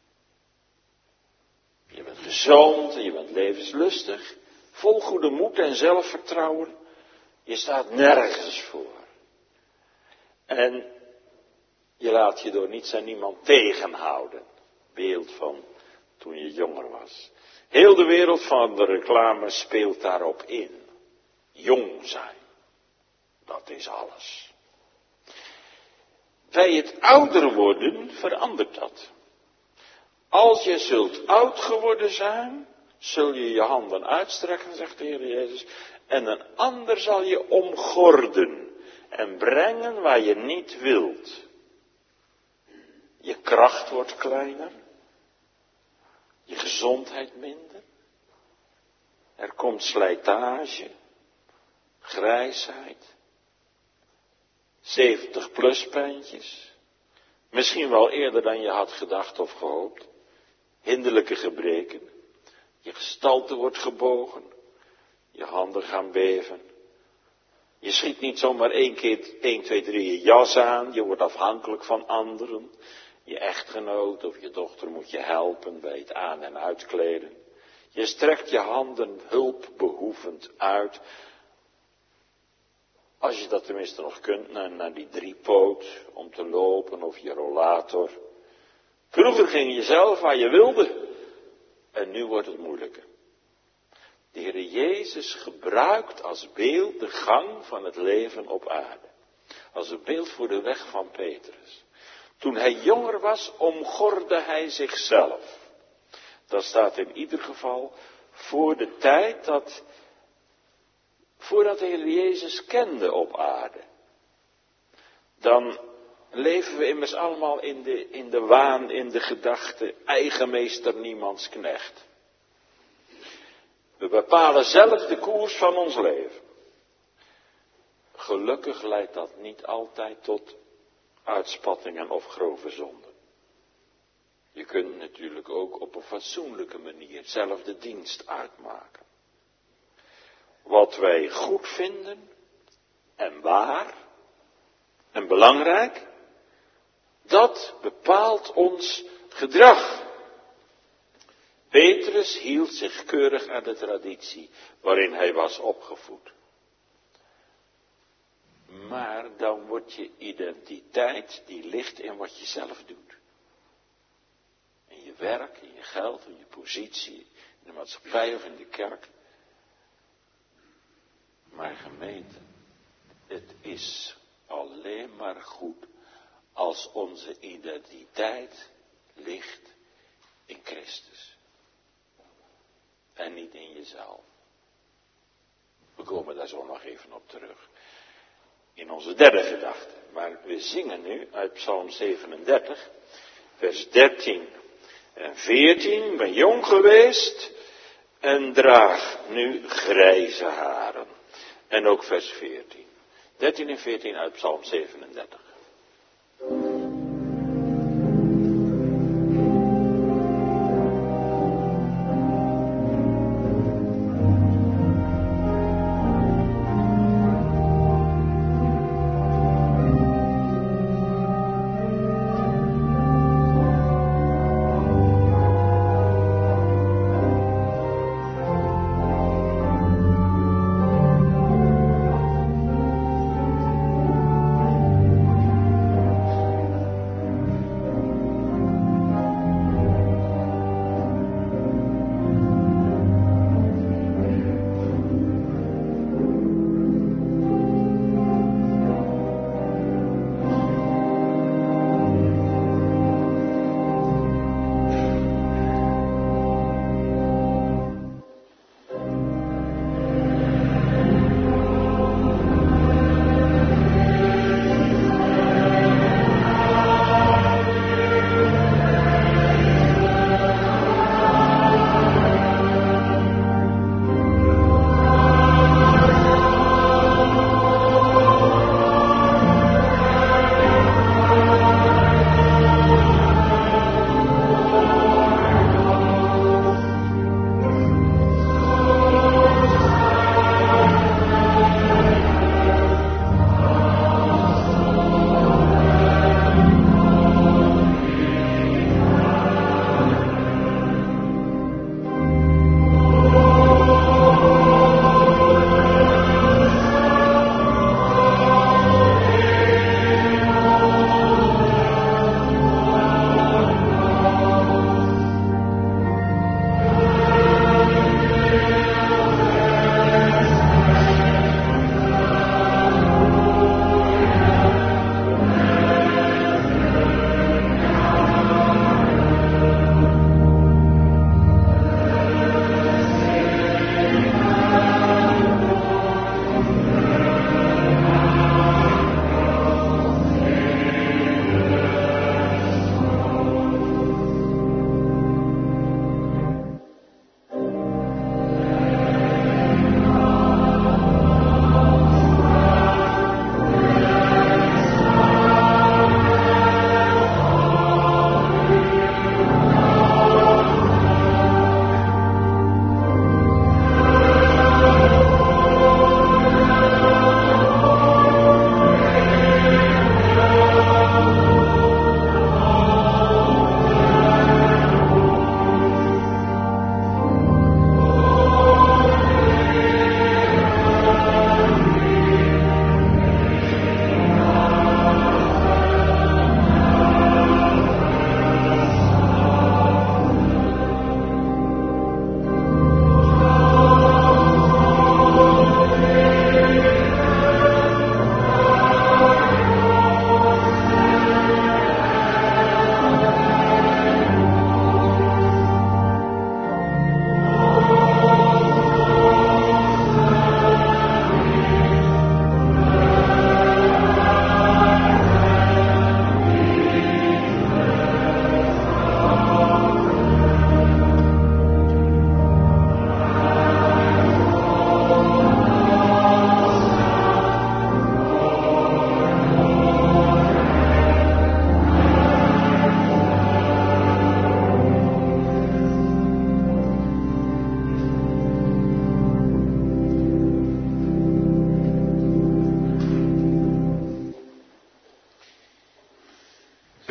Je bent gezond en je bent levenslustig, vol goede moed en zelfvertrouwen. Je staat nergens voor. En je laat je door niets en niemand tegenhouden. Beeld van toen je jonger was. Heel de wereld van de reclame speelt daarop in. Jong zijn. Dat is alles. Bij het ouder worden verandert dat. Als je zult oud geworden zijn, zul je je handen uitstrekken, zegt de Heer Jezus, en een ander zal je omgorden en brengen waar je niet wilt. Je kracht wordt kleiner, je gezondheid minder, er komt slijtage, grijsheid, zeventig plus pijntjes, misschien wel eerder dan je had gedacht of gehoopt, hinderlijke gebreken, je gestalte wordt gebogen, je handen gaan beven, je schiet niet zomaar één keer, één, twee, drie je jas aan, je wordt afhankelijk van anderen, je echtgenoot of je dochter moet je helpen bij het aan- en uitkleden, je strekt je handen hulpbehoevend uit, als je dat tenminste nog kunt, naar, naar die driepoot om te lopen of je rollator. Vroeger ging je zelf waar je wilde. En nu wordt het moeilijker. De Heer Jezus gebruikt als beeld de gang van het leven op aarde. Als een beeld voor de weg van Petrus. Toen hij jonger was, omgorde hij zichzelf. Dat staat in ieder geval voor de tijd dat... Voordat de Heer Jezus kende op aarde, dan leven we immers allemaal in de, in de waan, in de gedachte, eigen meester, niemands knecht. We bepalen zelf de koers van ons leven. Gelukkig leidt dat niet altijd tot uitspattingen of grove zonden. Je kunt natuurlijk ook op een fatsoenlijke manier zelf de dienst uitmaken. Wat wij goed vinden en waar en belangrijk, dat bepaalt ons gedrag. Petrus hield zich keurig aan de traditie waarin hij was opgevoed. Maar dan wordt je identiteit, die ligt in wat je zelf doet. In je werk, in je geld, in je positie, in de maatschappij of in de kerk. Maar gemeente, het is alleen maar goed als onze identiteit ligt in Christus. En niet in jezelf. We komen daar zo nog even op terug. In onze derde gedachte. Maar we zingen nu uit Psalm zevenendertig, vers dertien en veertien. Ik ben jong geweest en draag nu grijze haren. En ook vers veertien. dertien en veertien uit Psalm zevenendertig.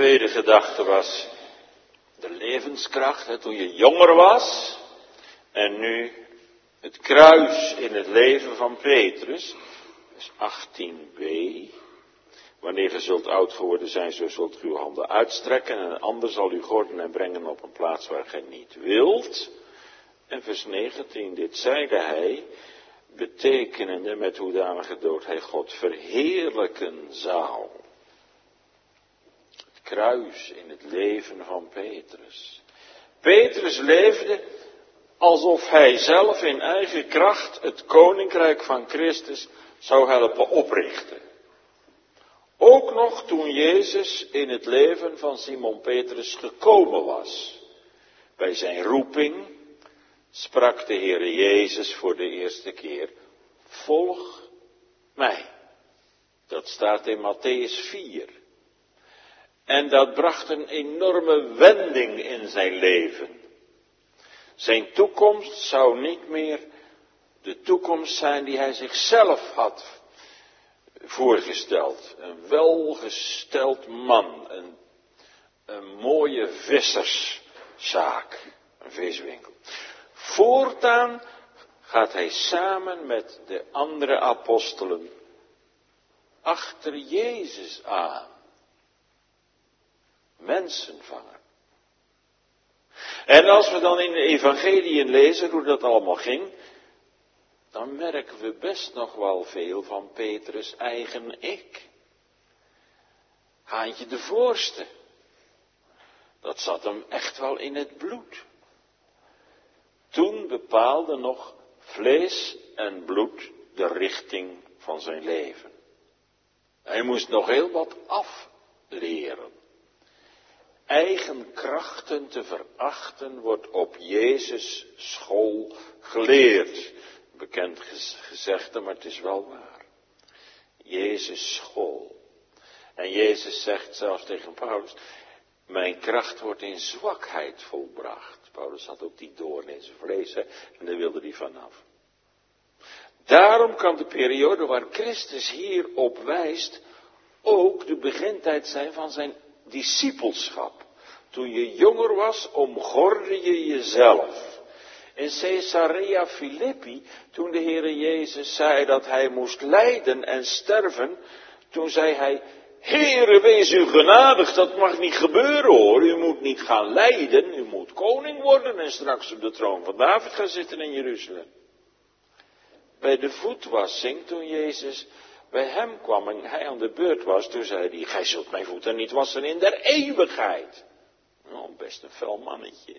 tweede gedachte was de levenskracht, hè, toen je jonger was. En nu het kruis in het leven van Petrus. Dus achttien b. Wanneer ge zult oud geworden zijn, zo zult ge uw handen uitstrekken. En een ander zal u gorden en brengen op een plaats waar gij niet wilt. En vers negentien, dit zeide hij, betekenende met hoedanige dood hij God verheerlijken zou. Het kruis in het leven van Petrus. Petrus leefde alsof hij zelf in eigen kracht het koninkrijk van Christus zou helpen oprichten. Ook nog toen Jezus in het leven van Simon Petrus gekomen was. Bij zijn roeping sprak de Heere Jezus voor de eerste keer, volg mij. Dat staat in Mattheüs vier. En dat bracht een enorme wending in zijn leven. Zijn toekomst zou niet meer de toekomst zijn die hij zichzelf had voorgesteld. Een welgesteld man, een, een mooie visserszaak, een viswinkel. Voortaan gaat hij samen met de andere apostelen achter Jezus aan. Mensen vangen. En als we dan in de evangeliën lezen hoe dat allemaal ging, dan merken we best nog wel veel van Petrus' eigen ik. Haantje de voorste. Dat zat hem echt wel in het bloed. Toen bepaalde nog vlees en bloed de richting van zijn leven. Hij moest nog heel wat afleren. Eigen krachten te verachten wordt op Jezus' school geleerd. Bekend gezegde, maar het is wel waar. Jezus' school. En Jezus zegt zelfs tegen Paulus, mijn kracht wordt in zwakheid volbracht. Paulus had ook die doorn in zijn vlees, hè, en daar wilde hij vanaf. Daarom kan de periode waar Christus hier op wijst ook de begintijd zijn van zijn discipelschap. Toen je jonger was, omgorde je jezelf. In Caesarea Philippi, toen de Heere Jezus zei dat hij moest lijden en sterven, toen zei hij, Heere, wees u genadig, dat mag niet gebeuren hoor. U moet niet gaan lijden, u moet koning worden en straks op de troon van David gaan zitten in Jeruzalem. Bij de voetwassing, toen Jezus bij hem kwam en hij aan de beurt was, toen zei hij, gij zult mijn voeten niet wassen in der eeuwigheid. Nou, best een fel mannetje.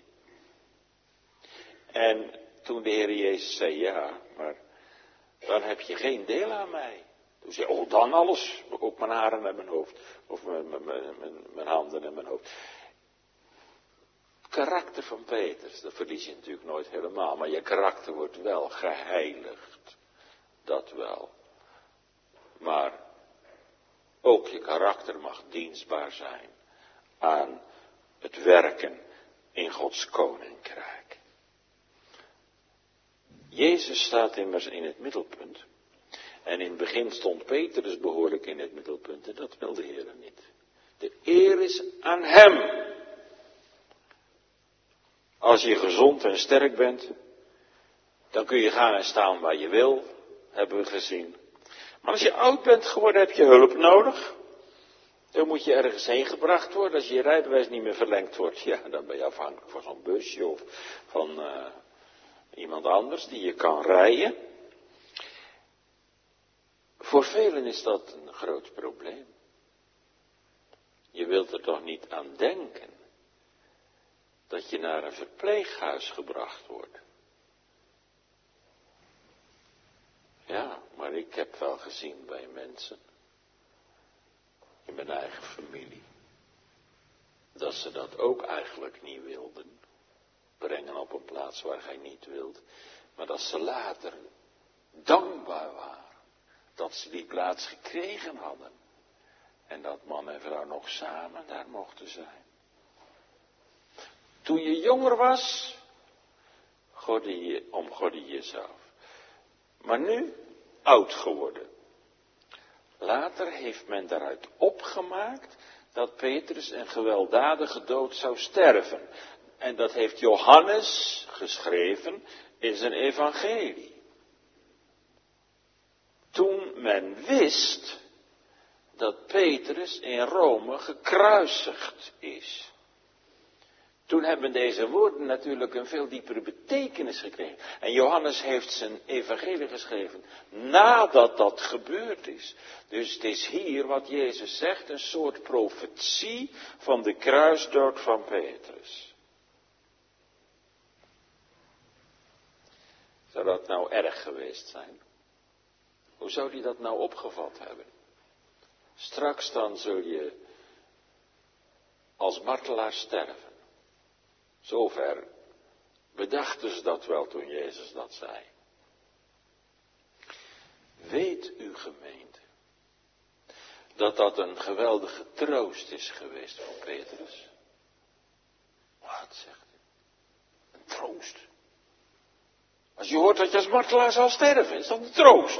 En toen de Heer Jezus zei, ja, maar dan heb je geen deel aan mij. Toen zei hij, oh dan alles, ook mijn haren en mijn hoofd, of mijn, mijn, mijn, mijn handen en mijn hoofd. Het karakter van Petrus, dat verlies je natuurlijk nooit helemaal, maar je karakter wordt wel geheiligd. Dat wel. Maar ook je karakter mag dienstbaar zijn aan het werken in Gods koninkrijk. Jezus staat immers in het middelpunt. En in het begin stond Petrus behoorlijk in het middelpunt en dat wil de Heer niet. De eer is aan hem. Als je gezond en sterk bent, dan kun je gaan en staan waar je wil, hebben we gezien. Maar als je oud bent geworden, heb je hulp nodig. Dan moet je ergens heen gebracht worden. Als je rijbewijs niet meer verlengd wordt, ja, dan ben je afhankelijk van zo'n busje of van uh, iemand anders die je kan rijden. Voor velen is dat een groot probleem. Je wilt er toch niet aan denken dat je naar een verpleeghuis gebracht wordt. Ja, maar ik heb wel gezien bij mensen, in mijn eigen familie, dat ze dat ook eigenlijk niet wilden. Brengen op een plaats waar gij niet wilt. Maar dat ze later dankbaar waren. Dat ze die plaats gekregen hadden. En dat man en vrouw nog samen daar mochten zijn. Toen je jonger was, godde je, omgodde je jezelf. Maar nu, oud geworden. Later heeft men daaruit opgemaakt dat Petrus een gewelddadige dood zou sterven. En dat heeft Johannes geschreven in zijn evangelie. Toen men wist dat Petrus in Rome gekruisigd is. Toen hebben deze woorden natuurlijk een veel diepere betekenis gekregen. En Johannes heeft zijn evangelie geschreven nadat dat gebeurd is. Dus het is hier wat Jezus zegt, een soort profetie van de kruisdood van Petrus. Zou dat nou erg geweest zijn? Hoe zou hij dat nou opgevat hebben? Straks dan zul je als martelaar sterven. Zover bedachten ze dat wel toen Jezus dat zei. Weet u, gemeente, dat dat een geweldige troost is geweest voor Petrus? Wat zegt u? Een troost. Als je hoort dat je als martelaar zal sterven, is dat een troost.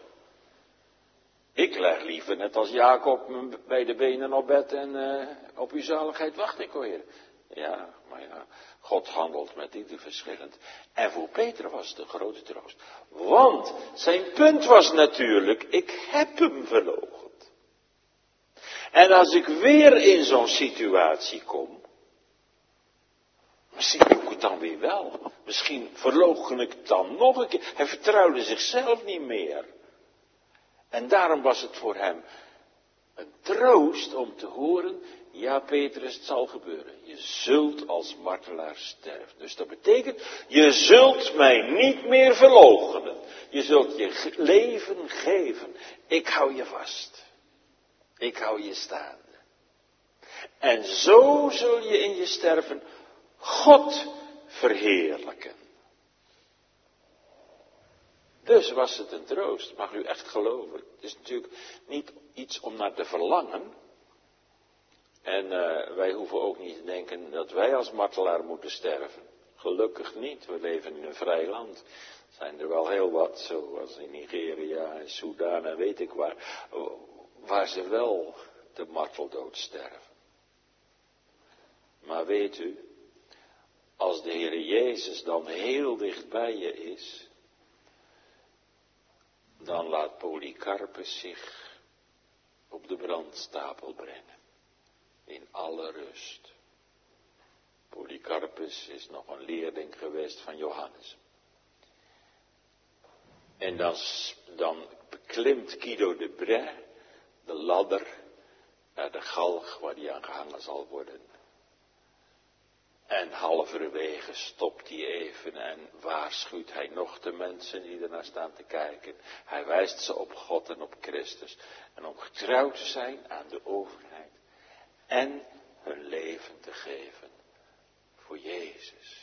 Ik leg liever net als Jacob mijn beide benen op bed en uh, op uw zaligheid wacht ik, o Heer. Ja, maar ja, God handelt met ieder verschillend. En voor Peter was het een grote troost. Want zijn punt was natuurlijk, ik heb hem verloochend. En als ik weer in zo'n situatie kom, misschien doe ik het dan weer wel. Misschien verloochen ik het dan nog een keer. Hij vertrouwde zichzelf niet meer. En daarom was het voor hem een troost om te horen, ja Petrus, het zal gebeuren. Je zult als martelaar sterven. Dus dat betekent, je zult mij niet meer verloochenen. Je zult je leven geven. Ik hou je vast. Ik hou je staande. En zo zul je in je sterven God verheerlijken. Dus was het een troost, mag u echt geloven. Het is natuurlijk niet iets om naar te verlangen. En uh, wij hoeven ook niet te denken dat wij als martelaar moeten sterven. Gelukkig niet, we leven in een vrij land. Er zijn er wel heel wat, zoals in Nigeria en Soedan en weet ik waar, waar ze wel de marteldood sterven. Maar weet u, als de Heer Jezus dan heel dicht bij je is, dan laat Polycarpus zich op de brandstapel brengen. In alle rust. Polycarpus is nog een leerling geweest van Johannes. En dan, dan beklimt Guido de Brès de ladder naar de galg waar hij aan gehangen zal worden. En halverwege stopt hij even en waarschuwt hij nog de mensen die ernaar staan te kijken. Hij wijst ze op God en op Christus. En om getrouw te zijn aan de overheid. En hun leven te geven voor Jezus.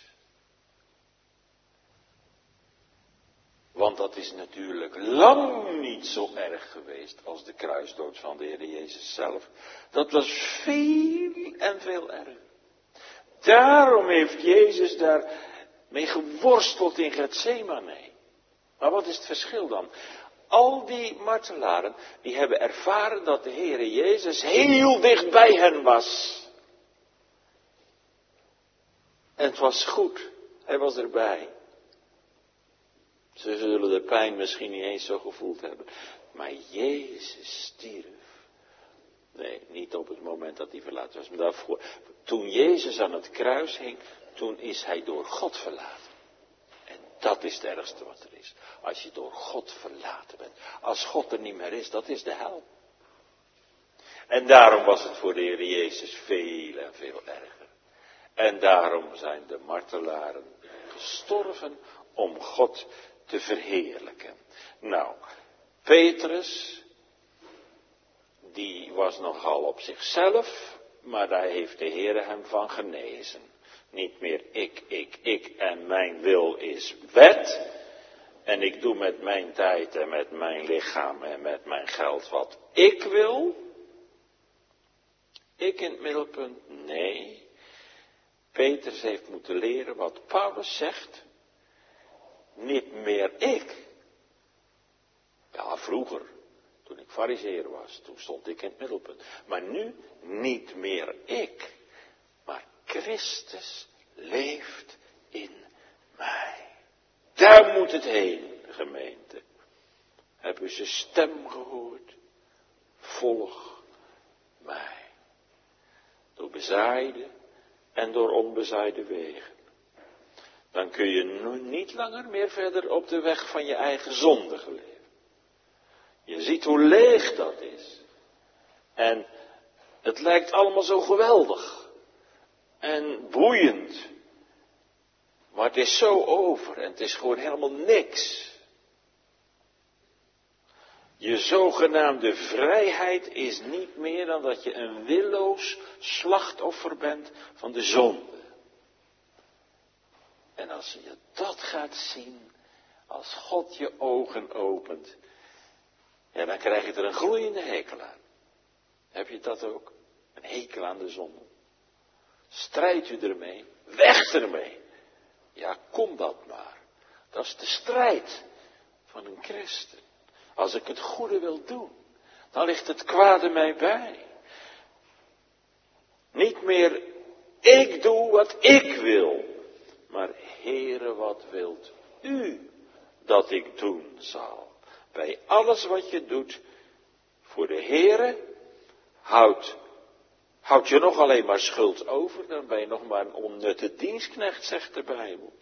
Want dat is natuurlijk lang niet zo erg geweest als de kruisdood van de Heer Jezus zelf. Dat was veel en veel erger. Daarom heeft Jezus daar mee geworsteld in Getsemane. Maar wat is het verschil dan? Al die martelaren, die hebben ervaren dat de Heere Jezus heel dicht bij hen was. En het was goed, hij was erbij. Ze zullen de pijn misschien niet eens zo gevoeld hebben. Maar Jezus stierf. Nee, niet op het moment dat hij verlaten was, maar daarvoor. Toen Jezus aan het kruis hing, toen is hij door God verlaten. En dat is het ergste wat er is. Als je door God verlaten bent. Als God er niet meer is, dat is de hel. En daarom was het voor de Heer Jezus veel en veel erger. En daarom zijn de martelaren gestorven om God te verheerlijken. Nou, Petrus, die was nogal op zichzelf, maar daar heeft de Heer hem van genezen. Niet meer ik, ik, ik en mijn wil is wet. En ik doe met mijn tijd en met mijn lichaam en met mijn geld wat ik wil. Ik in het middelpunt, nee. Petrus heeft moeten leren wat Paulus zegt. Niet meer ik. Ja, vroeger, Toen ik farizeer was, toen stond ik in het middelpunt. Maar nu niet meer ik, maar Christus leeft in mij. Daar moet het heen, gemeente. Heb u zijn stem gehoord? Volg mij. Door bezaaide en door onbezaaide wegen. Dan kun je nu niet langer meer verder op de weg van je eigen zondige leven. Je ziet hoe leeg dat is. En het lijkt allemaal zo geweldig. En boeiend. Maar het is zo over en het is gewoon helemaal niks. Je zogenaamde vrijheid is niet meer dan dat je een willoos slachtoffer bent van de zonde. En als je dat gaat zien, als God je ogen opent, ja, dan krijg je er een gloeiende hekel aan. Heb je dat ook? Een hekel aan de zonde. Strijd u ermee, weg ermee. Ja, kom dat maar. Dat is de strijd van een christen. Als ik het goede wil doen, dan ligt het kwade mij bij. Niet meer ik doe wat ik wil, maar Heere, wat wilt u dat ik doen zal? Bij alles wat je doet voor de Heere, houd, houd je nog alleen maar schuld over, dan ben je nog maar een onnutte dienstknecht, zegt de Bijbel.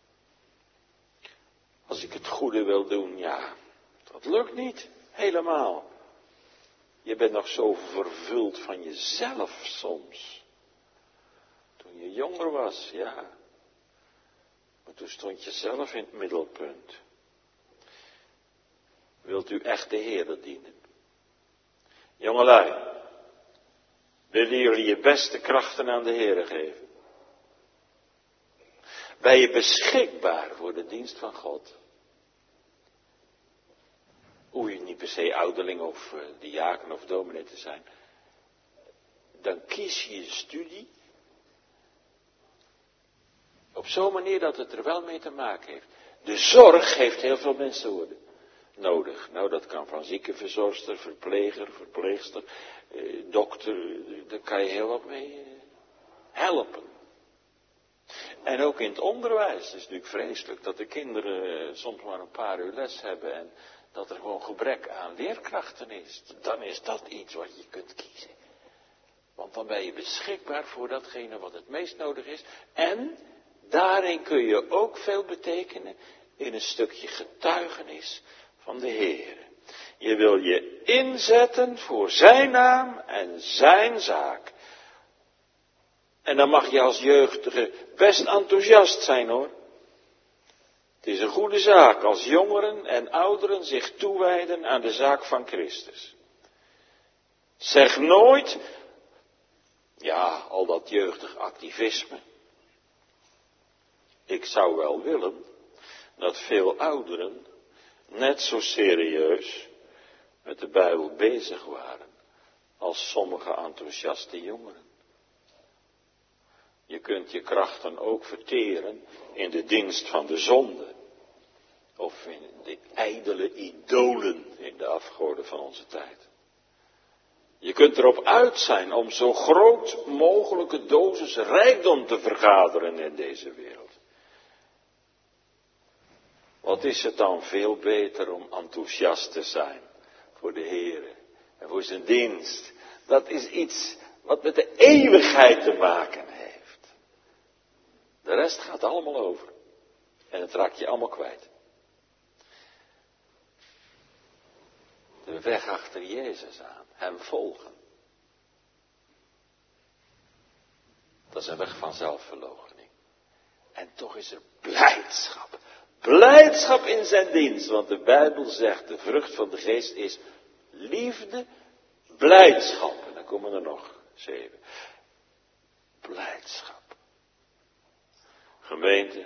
Als ik het goede wil doen, ja, dat lukt niet helemaal. Je bent nog zo vervuld van jezelf soms. Toen je jonger was, ja. Maar toen stond je zelf in het middelpunt. Wilt u echt de Heere dienen? Jongelui, willen jullie je beste krachten aan de Heere geven? Ben je beschikbaar voor de dienst van God? Hoef je niet per se ouderling of uh, diaken of dominee te zijn. Dan kies je je studie op zo'n manier dat het er wel mee te maken heeft. De zorg heeft heel veel mensen nodig. Nou, dat kan van ziekenverzorgster, verpleger, verpleegster, eh, dokter. Daar kan je heel wat mee eh, helpen. En ook in het onderwijs. Het is natuurlijk vreselijk dat de kinderen eh, soms maar een paar uur les hebben en dat er gewoon gebrek aan leerkrachten is. Dan is dat iets wat je kunt kiezen. Want dan ben je beschikbaar voor datgene wat het meest nodig is. En daarin kun je ook veel betekenen in een stukje getuigenis van de Heer. Je wil je inzetten voor zijn naam en zijn zaak. En dan mag je als jeugdige best enthousiast zijn hoor. Het is een goede zaak als jongeren en ouderen zich toewijden aan de zaak van Christus. Zeg nooit, ja, al dat jeugdig activisme. Ik zou wel willen dat veel ouderen net zo serieus met de Bijbel bezig waren als sommige enthousiaste jongeren. Je kunt je krachten ook verteren in de dienst van de zonde. Of in de ijdele idolen in de afgoden van onze tijd. Je kunt erop uit zijn om zo groot mogelijke dosis rijkdom te vergaderen in deze wereld. Wat is het dan veel beter om enthousiast te zijn voor de Heer en voor zijn dienst. Dat is iets wat met de eeuwigheid te maken heeft. De rest gaat allemaal over. En het raakt je allemaal kwijt. De weg achter Jezus aan. Hem volgen. Dat is een weg van zelfverloochening. En toch is er blijdschap. Blijdschap in zijn dienst. Want de Bijbel zegt, de vrucht van de geest is liefde, blijdschap. En dan komen er nog zeven. Blijdschap. Gemeente.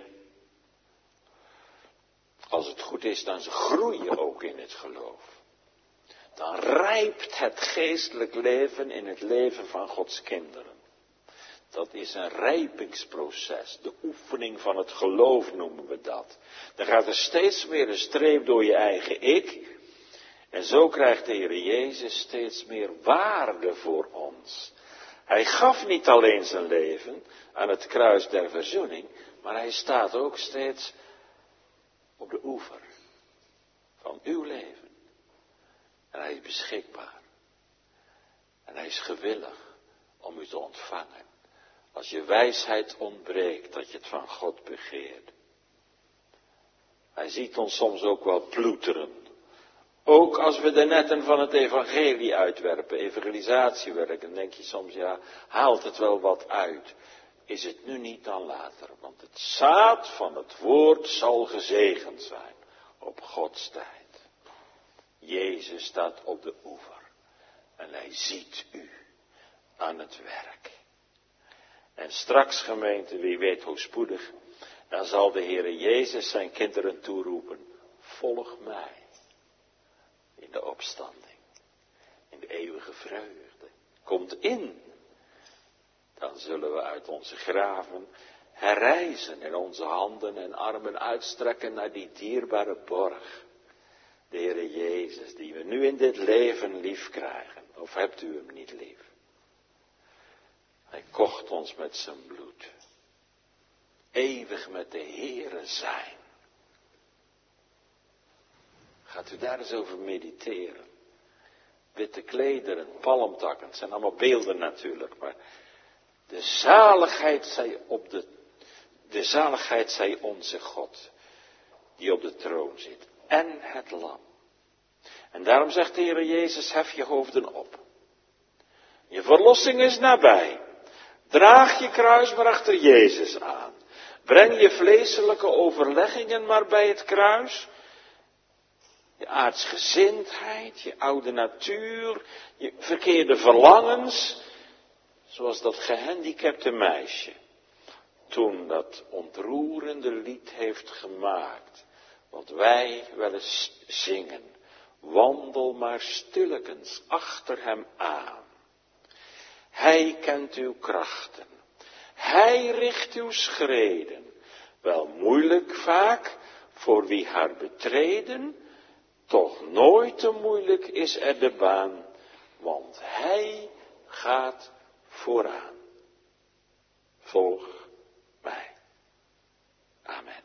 Als het goed is, dan groei je ook in het geloof. Dan rijpt het geestelijk leven in het leven van Gods kinderen. Dat is een rijpingsproces. De oefening van het geloof noemen we dat. Dan gaat er steeds meer een streep door je eigen ik. En zo krijgt de Heer Jezus steeds meer waarde voor ons. Hij gaf niet alleen zijn leven aan het kruis der verzoening, maar hij staat ook steeds op de oever van uw leven. En hij is beschikbaar. En hij is gewillig om u te ontvangen. Als je wijsheid ontbreekt, dat je het van God begeert. Hij ziet ons soms ook wel ploeteren. Ook als we de netten van het evangelie uitwerpen, evangelisatiewerk, dan denk je soms, ja, haalt het wel wat uit. Is het nu niet dan later? Want het zaad van het woord zal gezegend zijn op Gods tijd. Jezus staat op de oever en hij ziet u aan het werk. En straks, gemeente, wie weet hoe spoedig, dan zal de Heere Jezus zijn kinderen toeroepen, volg mij. In de opstanding, in de eeuwige vreugde. Komt in. Dan zullen we uit onze graven herrijzen en onze handen en armen uitstrekken naar die dierbare borg. De Heere Jezus, die we nu in dit leven lief krijgen. Of hebt u hem niet lief? Hij kocht ons met zijn bloed. Eeuwig met de Heere zijn. Gaat u daar eens over mediteren. Witte klederen, palmtakken, het zijn allemaal beelden natuurlijk, maar de zaligheid zij op de, de zaligheid zij onze God, die op de troon zit, en het lam. En daarom zegt de Heer Jezus, hef je hoofden op. Je verlossing is nabij. Draag je kruis maar achter Jezus aan. Breng je vleeselijke overleggingen maar bij het kruis. Je aardsgezindheid, je oude natuur, je verkeerde verlangens. Zoals dat gehandicapte meisje. Toen dat ontroerende lied heeft gemaakt. Wat wij wel eens zingen. Wandel maar stillekens achter hem aan. Hij kent uw krachten. Hij richt uw schreden. Wel moeilijk vaak voor wie haar betreden. Toch nooit te moeilijk is er de baan. Want hij gaat vooraan. Volg mij. Amen.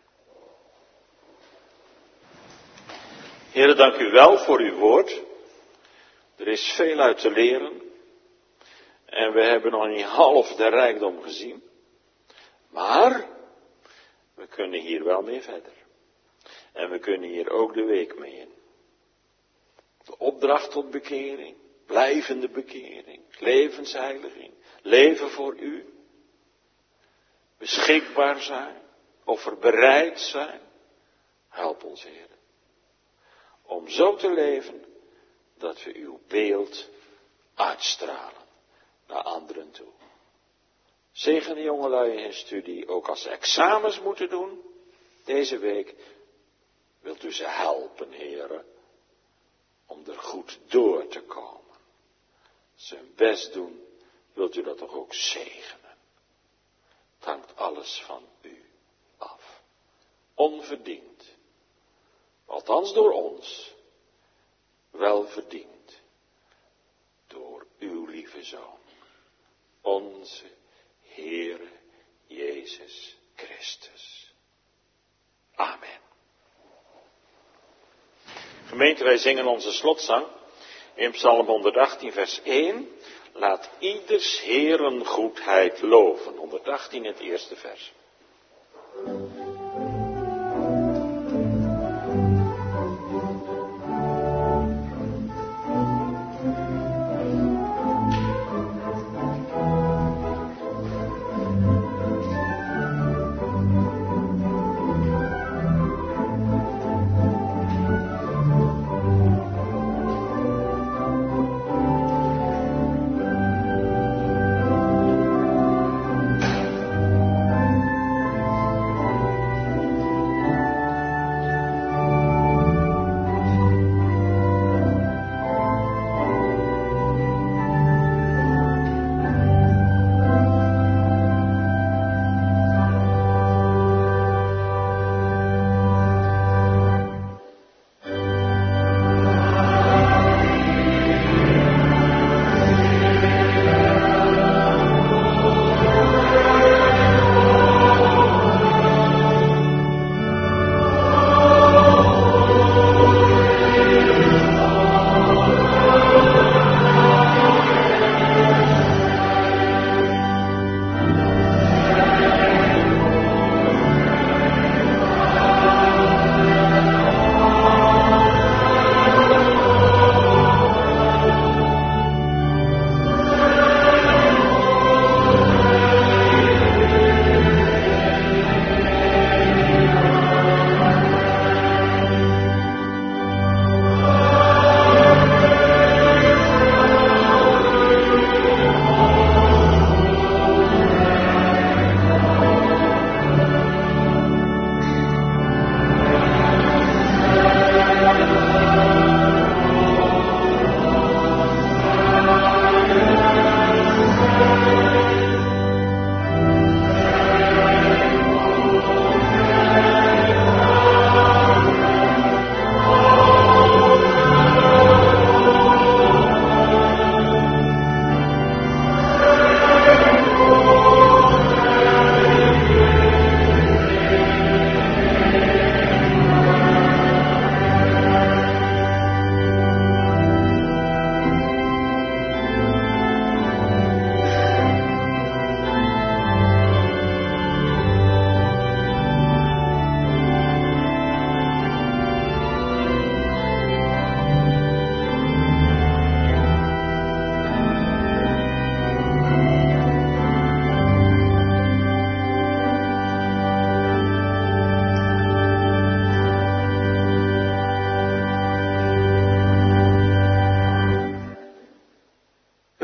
Heere, dank u wel voor uw woord. Er is veel uit te leren. En we hebben nog niet half de rijkdom gezien. Maar we kunnen hier wel mee verder. En we kunnen hier ook de week mee in. De opdracht tot bekering, blijvende bekering, levensheiliging, leven voor u. Beschikbaar zijn, offerbereid zijn. Help ons, Heer. Om zo te leven dat we uw beeld uitstralen naar anderen toe. Zegen de jongelui in studie, ook als ze examens moeten doen. Deze week wilt u ze helpen, Heere, om er goed door te komen. Ze hun best doen, wilt u dat toch ook zegenen. Het hangt alles van u af. Onverdiend. Althans door ons. Wel verdiend. Door uw lieve Zoon. Onze Heere Jezus Christus. Amen. Gemeente, wij zingen onze slotzang in Psalm honderdachttien vers één. Laat ieders Heeren goedheid loven. honderdachttien het eerste vers.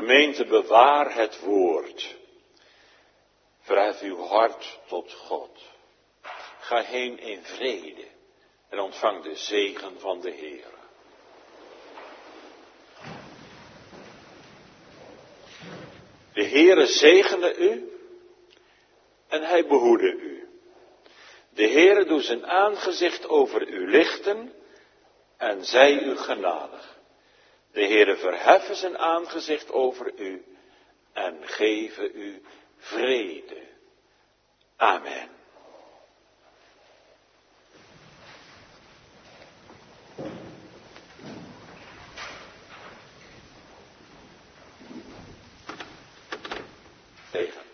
Gemeente, bewaar het woord. Verhef uw hart tot God. Ga heen in vrede en ontvang de zegen van de Heer. De Heere zegene u en hij behoede u. De Heere doet zijn aangezicht over u lichten en zij u genadig. De Heere verheffe zijn aangezicht over u en geven u vrede. Amen. Tegen.